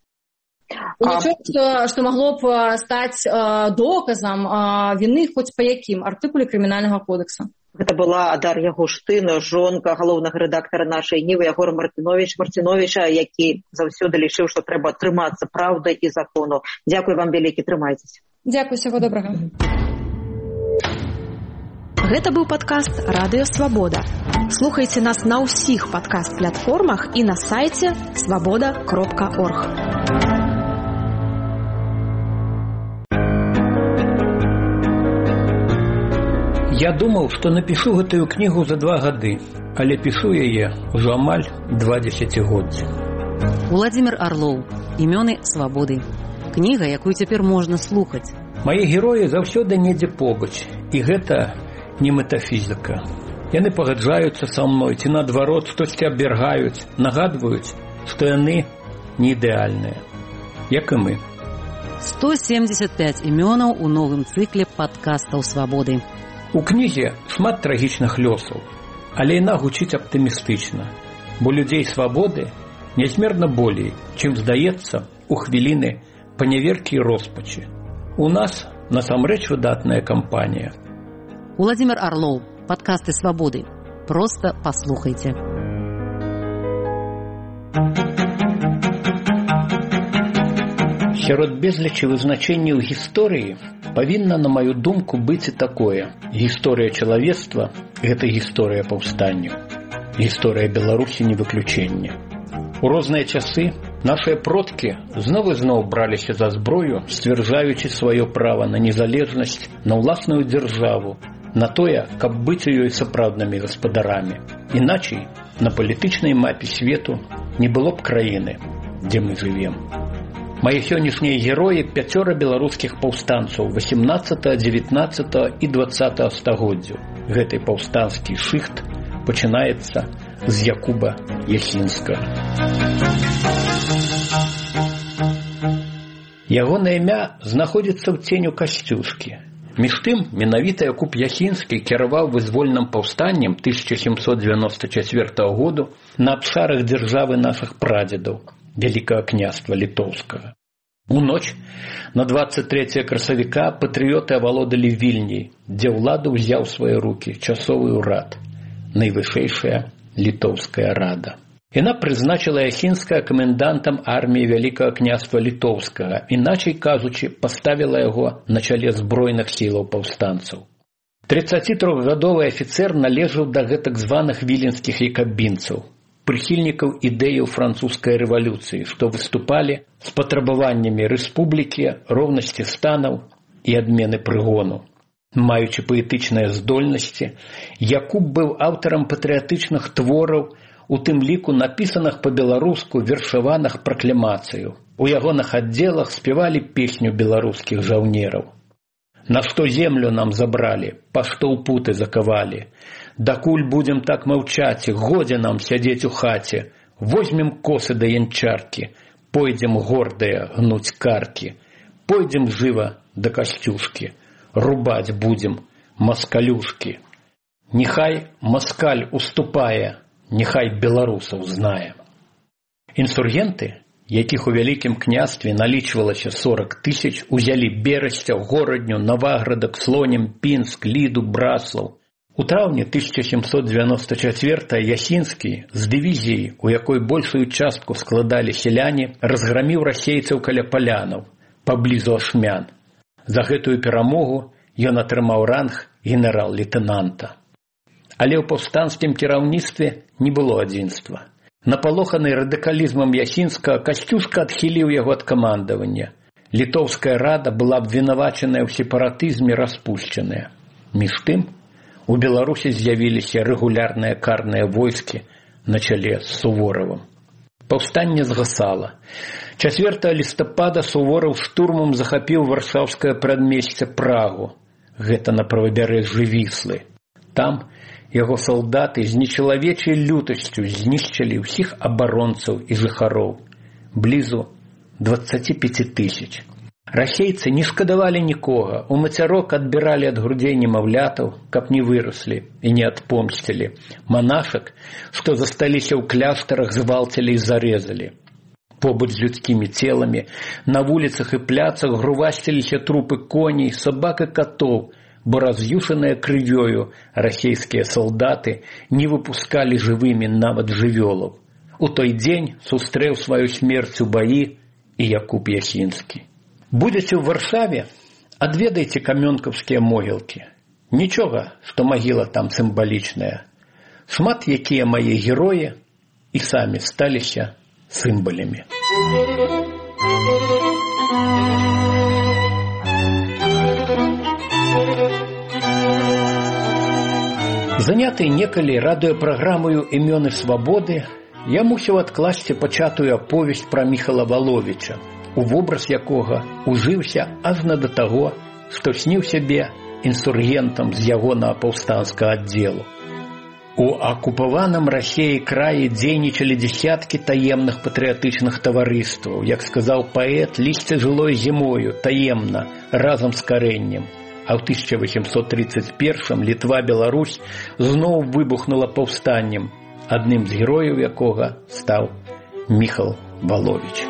[SPEAKER 7] І нічога, што, што магло б стаць э, доказам э, віны хоць па якім артыкуле крымінальнага кодекса.
[SPEAKER 6] Гэта была Дар'я Гуштын, жонка галоўнага рэдактара нашай Нівы Ягора Мартынович, Мартыновича, які заўсёды лічыў, што трэба трымацца праўды і закону. Дзякуй вам вялікі, трымайцеся.
[SPEAKER 7] Дзякуй, усяго добрага.
[SPEAKER 1] Гэта быў падкаст «Радыё Свабода». Слухайце нас на ўсіх падкаст-платформах і на сайце свабода кропка орг.
[SPEAKER 8] Я думаў, што напішу гэтую кнігу за два гады, але пішу яе ўжо амаль два дзесяцігоддзі.
[SPEAKER 9] Уладзімір Арлоў. Імёны свабоды. Кніга, якую цяпер можна слухаць.
[SPEAKER 8] Мае героі заўсёды недзе побач, і гэта не метафізіка. Яны пагаджаюцца са мной, ці наадварот, штосьці абвяргаюць, нагадваюць, што яны не ідэальныя, як і мы.
[SPEAKER 9] сто семьдесят пять імёнаў у новым цыкле падкастаў свабоды.
[SPEAKER 8] У кнізе шмат трагічных лёсаў, але яна гучыць аптымістычна, бо людзей свабоды нязмерна болей, чым здаецца у хвіліны паняверкі і роспачы. У нас насамрэч выдатная кампанія.
[SPEAKER 9] Уладзімір Арлоў. Падкасты свабоды. Проста паслухайце.
[SPEAKER 8] Сярод безлічы вызначэнняў гісторыі павінна, на маю думку, быць і такое. Гісторыя чалавецтва – гэта гісторыя паўстанню. Гісторыя Беларусі не выключэнне. У розныя часы нашыя продкі зноў і зноў браліся за зброю, сцвярджаючы сваё права на незалежнасць, на ўласную дзяржаву, на тое, каб быць у ёй сапраўднымі гаспадарамі. Іначай на палітычнай мапе свету не было б краіны, дзе мы жывем. Мае сённяшнія героі пяцёра беларускіх паўстанцаў васемнаццатага, дзевятнаццатага і дваццатага стагоддзяў. Гэты паўстанскі шыхт пачынаецца з Якуба Яхінскага. Ягонае імя знаходзіцца ў ценю Касцюшкі. Між тым, менавіта Якуб Яхінскі кіраваў вызвольным паўстаннем тысяча сямсот дзевяноста чацвёртага году на абшарах дзяржавы нашых прадзедаў, Вялікага княства Літоўскага. У ноч на дваццаць трэцяе красавіка патрыёты авалодалі Вільняй, дзе ўладу ўзяў свае рукі часовы ўрад, найвышэйшая Літоўская рада. Яна прызначыла Яхінскага камендантам арміі Вялікага княства Літоўскага, іначай кажучы, паставіла яго на чале збройных сілаў паўстанцаў. трыццацітрохгадовы афіцэр належаў да гэтак званых віленскіх якабінцаў, прыхільнікаў ідэяў французскай рэвалюцыі, што выступалі з патрабаваннямі рэспублікі, роўнасці станаў і адмены прыгону. Маючы паэтычныя здольнасці, Якуб быў аўтарам патрыятычных твораў, у тым ліку напісаных па-беларуску вершаваных пракламацыяў. У ягоных аддзелах спявалі песню беларускіх жаўнераў. На што землю нам забралі, па што ў путы закавалі. Дакуль будзем так маўчаць, годзе нам сядзець у хаце. Возьмем косы да янчаркі, пойдзем гордыя гнуць каркі. Пойдзем жыва да Касцюшкі, рубаць будзем маскалюшкі. Нехай маскаль уступае, нехай беларусаў знае. Інсургенты, якіх у Вялікім княстве налічвалася сорак тысяч, узялі Берасця, Горадню, Наваградак, Слонім, Пінск, Ліду, Браслаў. У траўні тысяча сямсот дзевяноста чацвёртага Яхінскі з дывізіі, у якой большую частку складалі сяляне, разграміў расейцаў каля палянаў, паблізу Ашмян. За гэтую перамогу ён атрымаў ранг генерал-лейтэнанта. Але ў паўстанскім кіраўніцтве не было адзінства. Напалоханы радыкалізмам Яхінскага, Касцюшка адхіліў яго ад камандавання. Літоўская рада была абвінавачаная ў сепаратызме, распушчаная. Між тым, у Беларусі з'явіліся рэгулярныя карныя войскі на чале з Суворавым. Паўстанне згасала. чацвёртага лістапада Сувораў штурмам захапіў варшаўскае прадмесце Прагу. Гэта на правабярэжжы Віслы. Там яго салдаты з нечалавечай лютасцю знішчылі ўсіх абаронцаў і жыхароў, блізу дваццаці пяці тысяч. Расейцы не шкадавалі нікога, у мацярок адбіралі ад грудзей немаўлятаў, каб не выраслі і не адпомсцілі. Манашак, што засталіся ў кляштарах, згвалцілі і зарэзалі. Побач з людскімі целамі на вуліцах і пляцах грувасціліся трупы коней, сабак і катоў, бо раз'юшаныя крывёю расейскія салдаты не выпускалі жывымі нават жывёлаў. У той дзень сустрэў сваю смерць у баі і Якуб Яхінскі. Будзеце ў Варшаве, адведайце камёнкаўскія могілкі. Нічога, што магіла там сімвалічная. Шмат якія мае героі і самі сталіся сімвалямі. Заняты некалі радыёпраграмаю «Імёны свабоды», я мусіў адкласці пачатую аповесць пра Міхала Валовіча, у вобраз якога ужыўся ажна да таго, што сніў сябе інсургентам з ягонага паўстанскага аддзелу. У акупаваным Расеі краі дзейнічалі дзесяткі таемных патрыятычных таварыстваў. Як сказаў паэт, лісце жыло зімою, таемна, разам з карэннем. А ў тысяча восемьсот тридцать первым Літва-Беларусь зноў выбухнула паўстаннем, адным з герояў якога стаў Міхал Валовіч.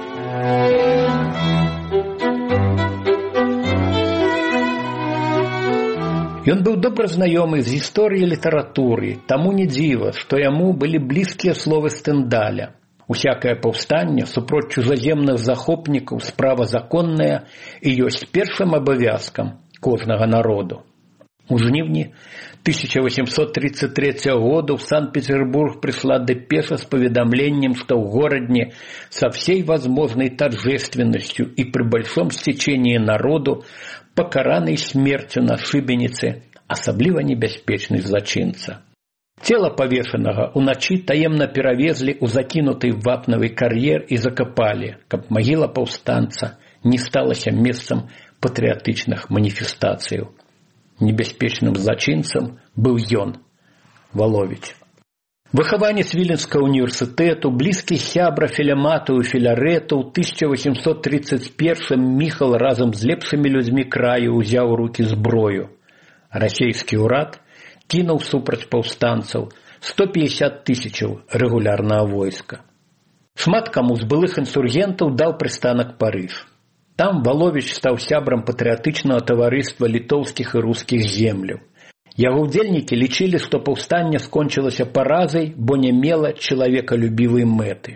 [SPEAKER 8] Ён быў добра знаёмы з гісторыі літаратуры, таму не дзіва, што яму былі блізкія словы Стэндаля. Усякае паўстанне супроць чужаземных захопнікаў справа законная і ёсць першым абавязкам кожнага народу. У жніўні тысяча восемьсот тридцать третьего года в Санкт-Петербург пришла депеша с поведомлением, что в городе со всей возможной торжественностью и при большом стечении народу покаранный смертью на шибенице особливо небяспечный злочинца. Цела павешанага ўначы таемна перавезлі ў закінуты вапнавы кар'ер і закапалі, каб магіла паўстанца не сталася месцам патрыятычных маніфестацыяў. Небяспечным злачынцам быў ён, Валовіч. Выхаванец Віленскага універсітэту, блізкі сябра Філямату і Філярэту, ў тысяча восемьсот тридцать першым Міхал разам з лепшымі людзьмі краю ўзяў у рукі зброю. Расейскі ўрад кінуў супраць паўстанцаў сто пятьдесят тысячаў рэгулярнага войска. Шмат каму з былых інсургентаў даў прыстанак Парыж. Там Валовіч стаў сябрам патрыятычнага таварыства літоўскіх і рускіх земляў. Яго ўдзельнікі лічылі, што паўстанне скончылася паразай, бо не мела чалавекалюбівай мэты.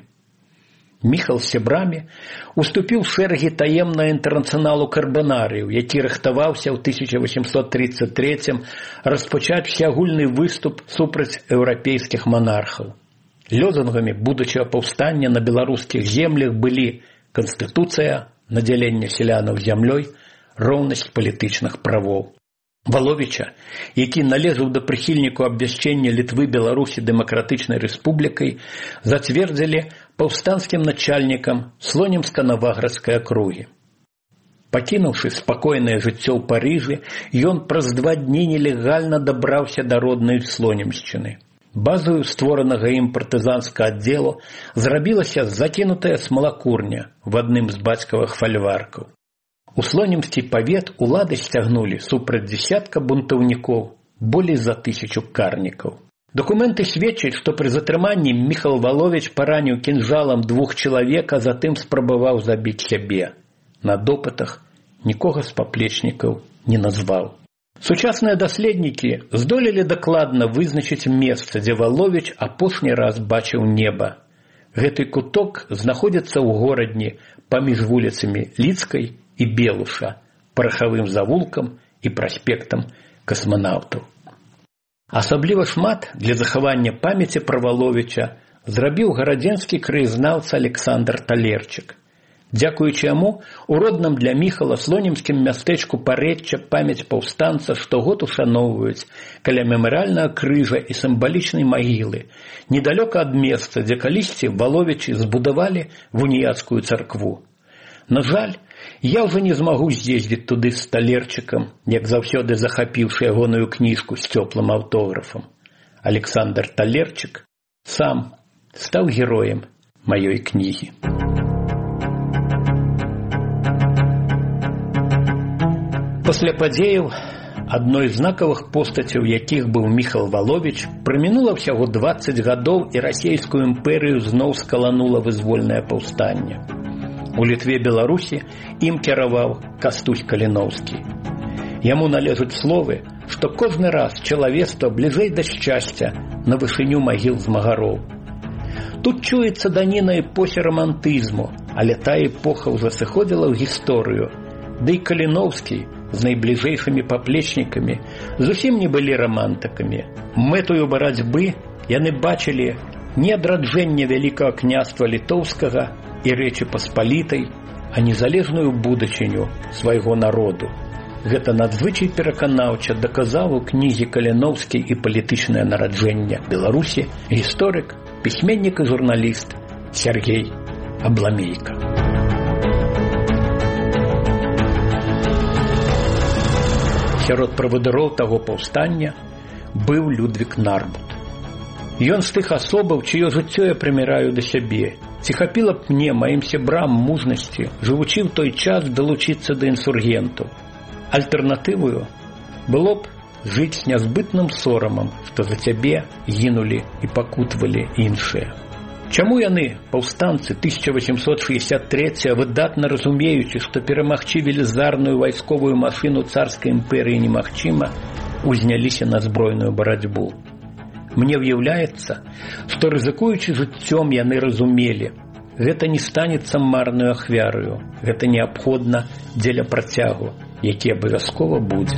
[SPEAKER 8] Міхал з сябрамі уступіў шэрагі таемнага інтэрнацыяналу карбанарыяў, які рыхтаваўся ў тысяча восемьсот тридцать третьем распачаць всеагульны выступ супраць еўрапейскіх манархаў. Лозунгамі будучага паўстання на беларускіх землях былі канстытуцыя, надзяленне сялянаў зямлёй, роўнасць палітычных правоў. Валовіча, які належаў да прыхільніку абвяшчэння Літвы Беларусі дэмакратычнай рэспублікай, зацвердзілі паўстанцкім начальнікам Слонімска-Наваградскай акругі. Пакінуўшы спакойнае жыццё ў Парыжы, ён праз два дні нелегальна дабраўся да роднай Слонімшчыны. Базою створанага ім партызанскага аддзелу зрабілася закінутая смалакурня в адным з бацькавых фальваркаў. У Слонімскі павет улады сцягнулі супраць дзесятка бунтаўнікоў, болей за тысячу карнікаў. Дакументы сведчаць, што пры затрыманні Міхал Валовіч параніў кінжалам двух чалавек, а затым спрабаваў забіць сябе. На допытах нікога з паплечнікаў не назваў. Сучасныя даследнікі здолелі дакладна вызначыць месца, дзе Валовіч апошні раз бачыў неба. Гэты куток знаходзіцца ў горадні паміж вуліцамі Ліцкай і Белуша, парахавым завулкам і праспектам касманаўтаў. Асабліва шмат для захавання памяці пра Валовіча зрабіў гарадзенскі краязнаўца Александр Талерчык. Дзякуючы яму, у родным для Міхала слонімскім мястэчку Парэчча памяць паўстанца штогод ушаноўваюць каля мемарыяльнага крыжа і сімвалічнай магілы, недалёка ад месца, дзе калісьці Валовічы збудавалі вуніяцкую царкву. На жаль, я ўжо не змагу з'ездзіць туды з Талерчыкам, як заўсёды захапіўшы ягоную кніжку з цёплым аўтографам. Александр Талерчык сам стаў героем маёй кнігі. Пасля падзеяў, адной з знакавых постацяў якіх быў Міхал Валовіч, прамінула ўсяго дваццаць гадоў і расейскую імперыю зноў скаланула вызвольнае паўстанне. У Літве Беларусі ім кіраваў Кастусь Каліноўскі. Яму належаць словы, што кожны раз чалавецтва бліжэй да шчасця на вышыню магіл змагароў. Тут чуецца даніна эпохі рамантызму, але тая эпоха ўжо сыходзіла ў гісторыю. Ды і Каліноўскі з найбліжэйшымі паплечнікамі зусім не былі рамантыкамі. Мэтою барацьбы яны бачылі не адраджэнне вялікага княства літоўскага і Рэчы Паспалітай, а незалежную будучыню свайго народу. Гэта надзвычай пераканаўча даказаў у кнізе Каліноўскі і палітычнае нараджэнне Беларусі гісторык, пісьменнік і журналіст Сергей Абламейка. Сярод правадыроў таго паўстання быў Людвік Нарбут. Ён з тых асобаў, чыё жыццё я прыміраю да сябе. Ці хапіла б мне, маім сябрам, мужнасці, жывучы ў той час, далучыцца да інсургенту. Альтэрнатывою было б жыць з нязбытным сорамам, што за цябе гінулі і пакутвалі іншыя. Чаму яны, паўстанцы тысяча восемьсот шестьдесят третьего, выдатна разумеючы, што перамагчы велізарную вайсковую машыну царскай імперыі немагчыма, узняліся на збройную барацьбу? Мне ўяўляецца, што рызыкуючы жыццём яны разумелі, гэта не станецца марнаю ахвяраю, гэта неабходна дзеля працягу, які абавязкова будзе.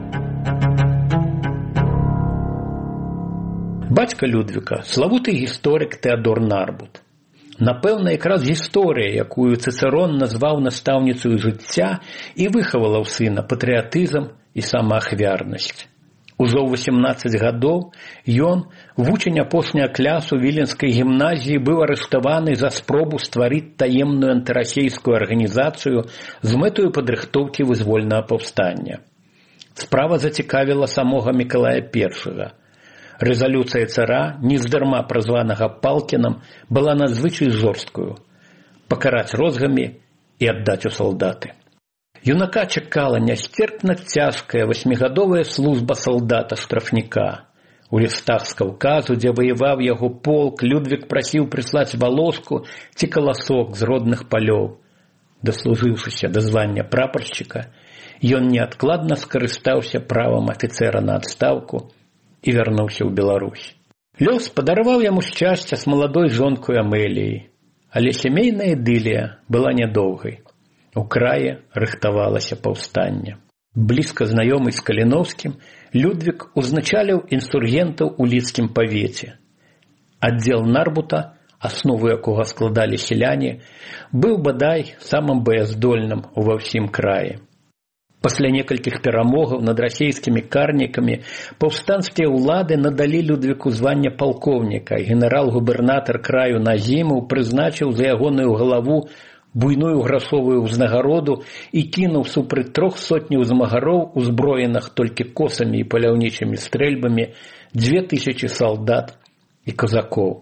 [SPEAKER 8] Бацька Людвіка, славуты гісторык Тэадор Нарбут. Напэўна, якраз гісторыя, якую Цыцэрон назваў настаўніцаю жыцця, і выхавала ў сына патрыятызм і самаахвярнасць. Ужо ў васемнаццаць гадоў ён, вучань апошняга класу віленскай гімназіі, быў арыштаваны за спробу стварыць таемную антырасейскую арганізацыю з мэтаю падрыхтоўкі вызвольнага паўстання. Справа зацікавіла самога Мікалая Першага. Рэзалюцыя цара, нездарма празванага Палкінам, была надзвычай жорсткую – пакараць розгамі і аддаць у салдаты. Юнака чакала нясцерпна цяжкая васьмігадовая служба салдата-штрафніка. У лістах з Каўказу, дзе ваяваў яго полк, Людвік прасіў прыслаць валоску ці каласок з родных палёў. Даслужыўшыся да звання прапаршчыка, ён неадкладна скарыстаўся правам афіцэра на адстаўку і вярнуўся ў Беларусь. Лёс падарваў яму шчасця з маладой жонкой Амеліяй, але сямейная ідылія была нядоўгай. У краі рыхтавалася паўстанне. Блізка знаёмы з Каліноўскім, Людвік узначаліў інсургентаў у лідскім павеце. Аддзел Нарбута, аснову якога складалі селяне, быў бадай самым баяздольным ува ўсім краі. Пасля некалькіх перамогаў над расейскімі карнікамі паўстанцкія ўлады надалі Людвіку звання палкоўніка. Генерал-губернатар краю Назімаў прызначыў за ягоную галаву буйную грашовую ўзнагароду і кінуў супраць трох сотняў змагароў, узброеных толькі косамі і паляўнічымі стрэльбамі, дзве тысячы салдат і казакоў.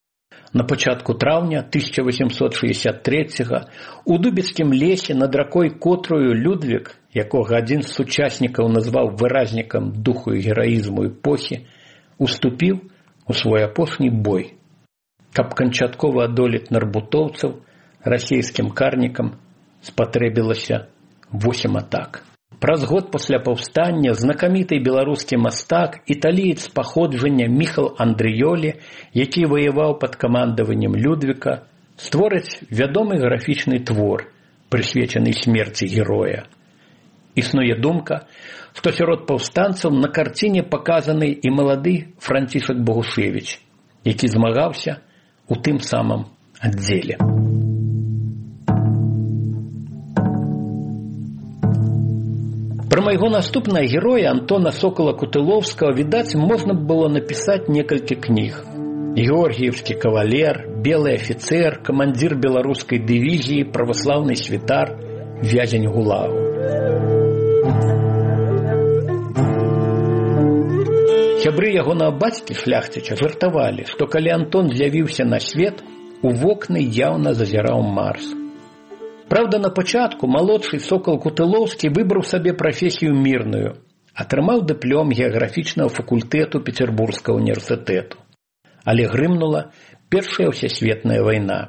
[SPEAKER 8] На пачатку траўня тысяча восемьсот шестьдесят третьего у Дубіцкім лесе над ракой Котрою Людвік, якога адзін з сучаснікаў назваў выразнікам духу і гераізму эпохі, уступіў у свой апошні бой. Каб канчаткова адолець нарбутоўцаў, расійскім карнікам спатрэбілася восем атак. Праз год пасля паўстання знакаміты беларускі мастак, італіец паходжання Міхал Андрыёлі, які ваяваў пад камандаваннем Людвіка, створыць вядомы графічны твор, прысвечаны смерці героя. Існуе думка, што сярод паўстанцаў на карціне паказаны і малады Францішак Богушевіч, які змагаўся у тым самым аддзеле. Пра майго наступнага героя Антона Сокала-Кутыловскага, відаць, можна было напісаць некалькі кніг. Георгіевскі кавалер, белы афіцэр, камандзір беларускай дывізіі, праваслаўны святар, вязень гулагу. Сябры ягонага бацькі шляхціча жартавалі, што калі Антон з'явіўся на свет, у вокны яўна зазіраў Марс. Праўда, на пачатку малодшы Сокал Кутыловскі выбраў сабе прафесію мірную, атрымаў дыплом геаграфічнага факультэту Петербургскага універсітэту. Але грымнула Першая ўсесветная вайна.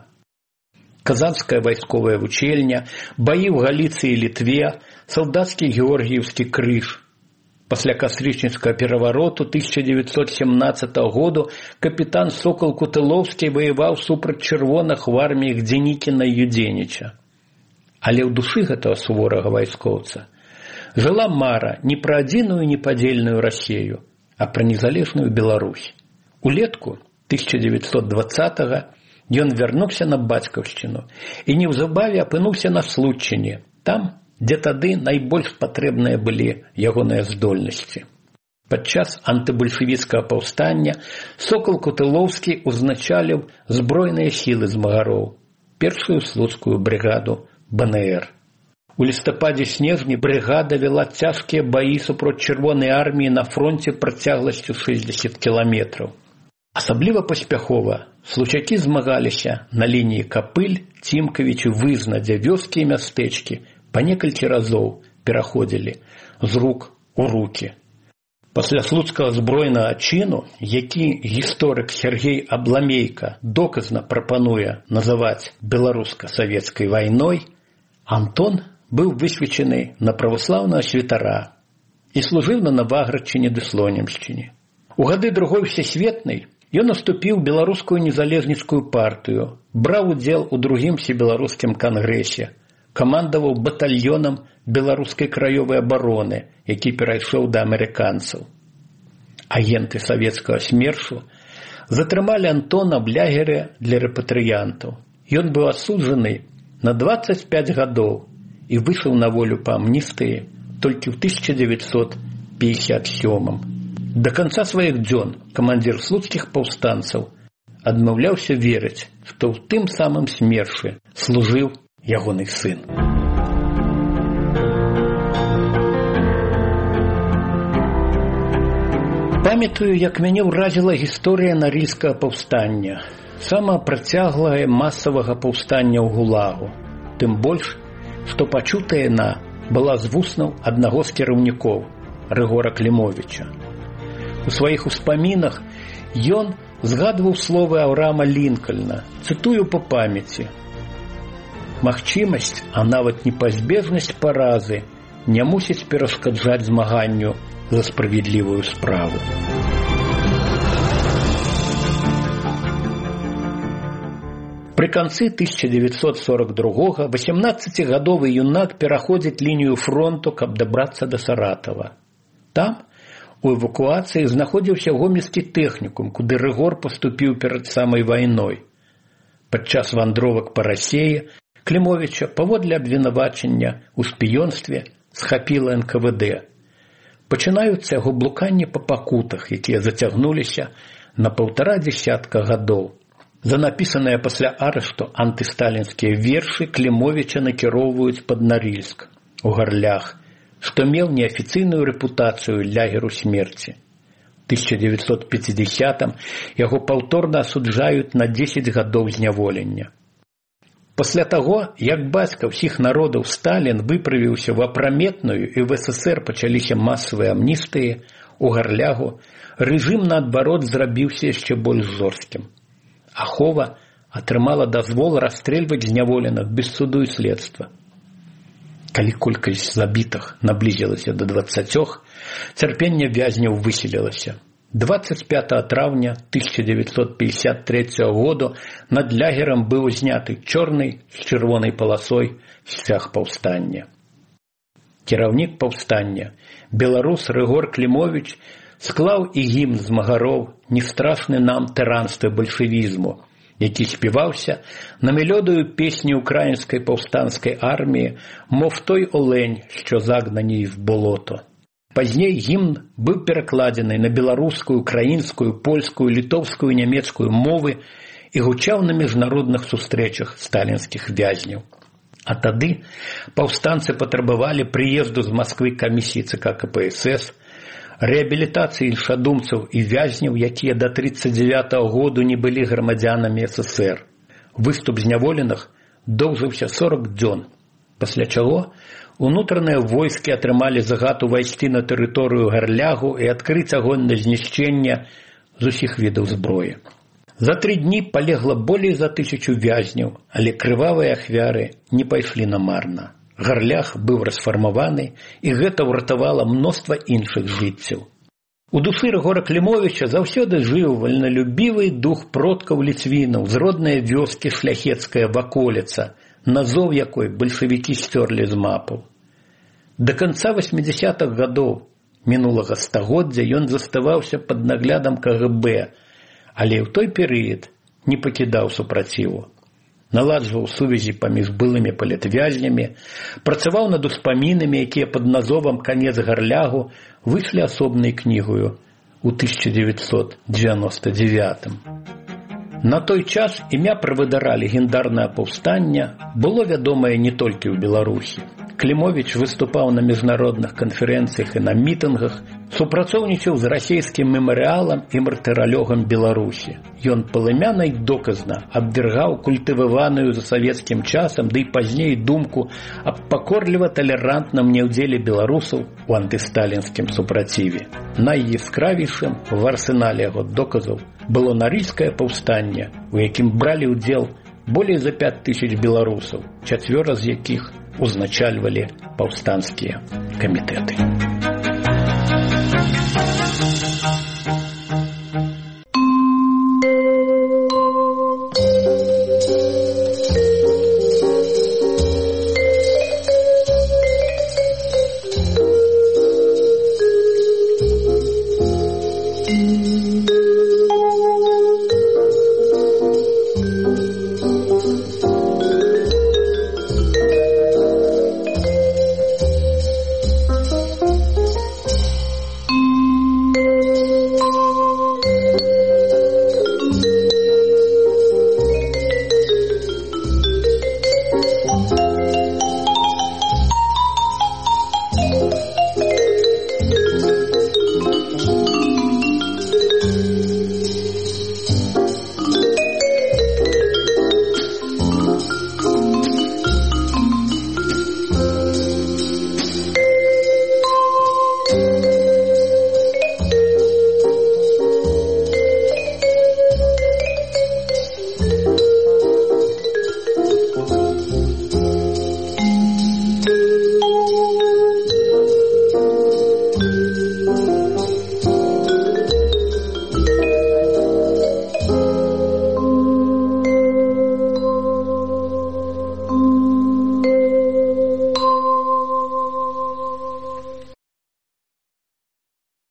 [SPEAKER 8] Казанская вайсковая вучэльня, баі ў Галіцыі і Літве, салдацкі георгіевскі крыж. Пасля кастрычніцкага перавароту тысяча девятьсот семнадцатого году капітан Сокал Кутыловскі ваяваў супраць чырвоных у арміях Дзенікіна і Юдзеніча. Але ў душы гэтага суворага вайскоўца жыла мара не пра адзіную непадзельную Расею, а пра незалежную Беларусь. Улетку тысяча девятьсот двадцатого ён вярнуўся на бацькаўшчыну і неўзабаве апынуўся на Случчыне, там, дзе тады найбольш патрэбныя былі ягоныя здольнасці. Падчас антыбальшавіцкага паўстання Сокал Кутыловскі узначаліў збройныя сілы змагароў, першую слуцкую брыгаду бэ эн эр. У лістападзе-снежні брыгада вела цяжкія баі супроць чырвонай арміі на фронце працягласцю шэсцьдзесят кіламетраў. Асабліва паспяхова случакі змагаліся на лініі Капыль, Цімкавіч і Вызна, дзе вёскі і мястэчкі па некалькі разоў пераходзілі з рук у рукі. Пасля слуцкага збройнага чыну, які гісторык Сергей Абламейка доказна прапануе называць беларуска-савецкай вайной, Антон быў высвечаны на праваслаўнага святара і служыў на Наваградчыне ды Слонімшчыне. У гады другой всесветнай ён уступіў беларускую незалежніцкую партыю, браў удзел у другім всебеларускім кангрэсе, камандаваў батальёнам беларускай краёвай абароны, які перайшоў да амерыканцаў. Агенты савецкага смершу затрымалі Антона в лагеры для рэпатрыянтаў. Ён быў асуджаны на двадцать пять гадоў і выйшаў на волю па амністыі толькі ў тысяча девятьсот пятьдесят сёмым. До конца сваіх дзён камандзір слуцкіх паўстанцаў адмаўляўся верыць, што ў тым самым смершы служыў ягоны сын. Памятаю, як мяне ўразіла гісторыя нарыльскага паўстання, самага працяглага масавага паўстання ў Гулагу. Тым больш, што пачутая яна была з вуснаў аднаго з кіраўнікоў, Рыгора Клімовіча. У сваіх успамінах ён згадваў словы Авраама Лінкальна, цытую па памяці: «Магчымасць, а нават непазбежнасць паразы не мусіць перашкаджаць змаганню за справядлівую справу». Пры канцы тысяча девятьсот сорок другога восемнаццацігадовы юнак пераходзіць лінію фронту, каб дабрацца да Саратава. Там, у эвакуацыі, знаходзіўся гомельскі тэхнікум, куды Рыгор паступіў перад самай вайной. Падчас вандровак па Расеі Клімовіча паводле абвінавачання ў шпіёнстве схапіла эн ка вэ дэ. Пачынаюцца яго блуканні па пакутах, якія зацягнуліся на паўтара дзесятка гадоў. За напісаныя пасля арышту антысталінскія вершы Клімовіча накіроўваюць пад Нарыльск, у Гарлях, што меў неафіцыйную рэпутацыю лагеру смерці. У тысяча девятьсот пятидесятым яго паўторна асуджаюць на дзесяць гадоў зняволення. Пасля таго, як бацька ўсіх народаў Сталін выправіўся ў апраметную і в эс эсэр пачаліся масавыя амністыі, у Гарлягу рэжым, наадварот, зрабіўся яшчэ больш жорсткім. Ахова атрымала дазвол расстрэльваць зняволеных без суду і следства. Калі колькасць забітых наблізілася да дваццацёх, цярпенне вязняў выселілася. двадцать пятого траўня тысяча девятьсот пятьдесят третьего году над лагером быў зняты чорны з чырвонай паласой сцяг паўстання. Кіраўнік паўстання, беларус Рыгор Клімовіч, склаў і гімн змагароў «Не страшны нам тыранства бальшавізму», які співаўся на мелодію песні української повстанської армії «Мов той олень, що загнаний в болото». Пазней гімн быў перакладзены на беларускую, украінскую, польскую, літоўскую, нямецкую мовы і гучаў на міжнародных сустрэчах сталінскіх вязняў. А тады паўстанцы патрабавалі прыезду з Масквы камісіі цэ ка ка пэ эс эс, рэабілітацыі іншадумцаў і вязняў, якія да тридцать девятого году не былі грамадзянамі эс эсэр. Выступ зняволеных доўжыўся сорок дзён, пасля чаго унутраныя войскі атрымалі загад увайсці на тэрыторыю Гарлягу і адкрыць агонь на знішчэнне з усіх відаў зброі. За тры дні палегла болей за тысячу вязняў, але крывавыя ахвяры не пайшлі намарна. Гарлях быў расфармаваны, і гэта ўратавала мноства іншых жыццяў. У душы Рыгора Клімовіча заўсёды жыў вольналюбівы дух продкаў ліцвінаў з роднай вёскі шляхецкая ваколіца, назоў якой бальшавікі сцёрлі з мапаў. Да канца восьмидесятых гадоў мінулага стагоддзя ён заставаўся пад наглядам ка гэ бэ, але ў той перыяд не пакідаў супраціву. Наладжваў сувязі паміж былымі палітвязнямі, працаваў над успамінамі, якія пад назовам «Канец Гарлягу» выйшлі асобнай кнігаю ў тысяча девятьсот девяносто девятым. На той час імя правадыра легендарнага паўстання было вядомае не толькі ў Беларусі. Клімовіч выступаў на міжнародных канферэнцыях і на мітынгах, супрацоўнічаў з расійскім мемарыялам і мартыралёгам Беларусі. Ён палымяна і доказна абвяргаў культываваную за савецкім часам, ды і пазней думку аб пакорліва-талерантным неўдзеле беларусаў у антысталінскім супраціве. Найяскравейшым в арсенале яго доказаў было нарыльскае паўстанне, у якім бралі ўдзел болей за пять тысяч беларусаў, чацвёра з якіх узначальвалі паўстанцкія камітэты.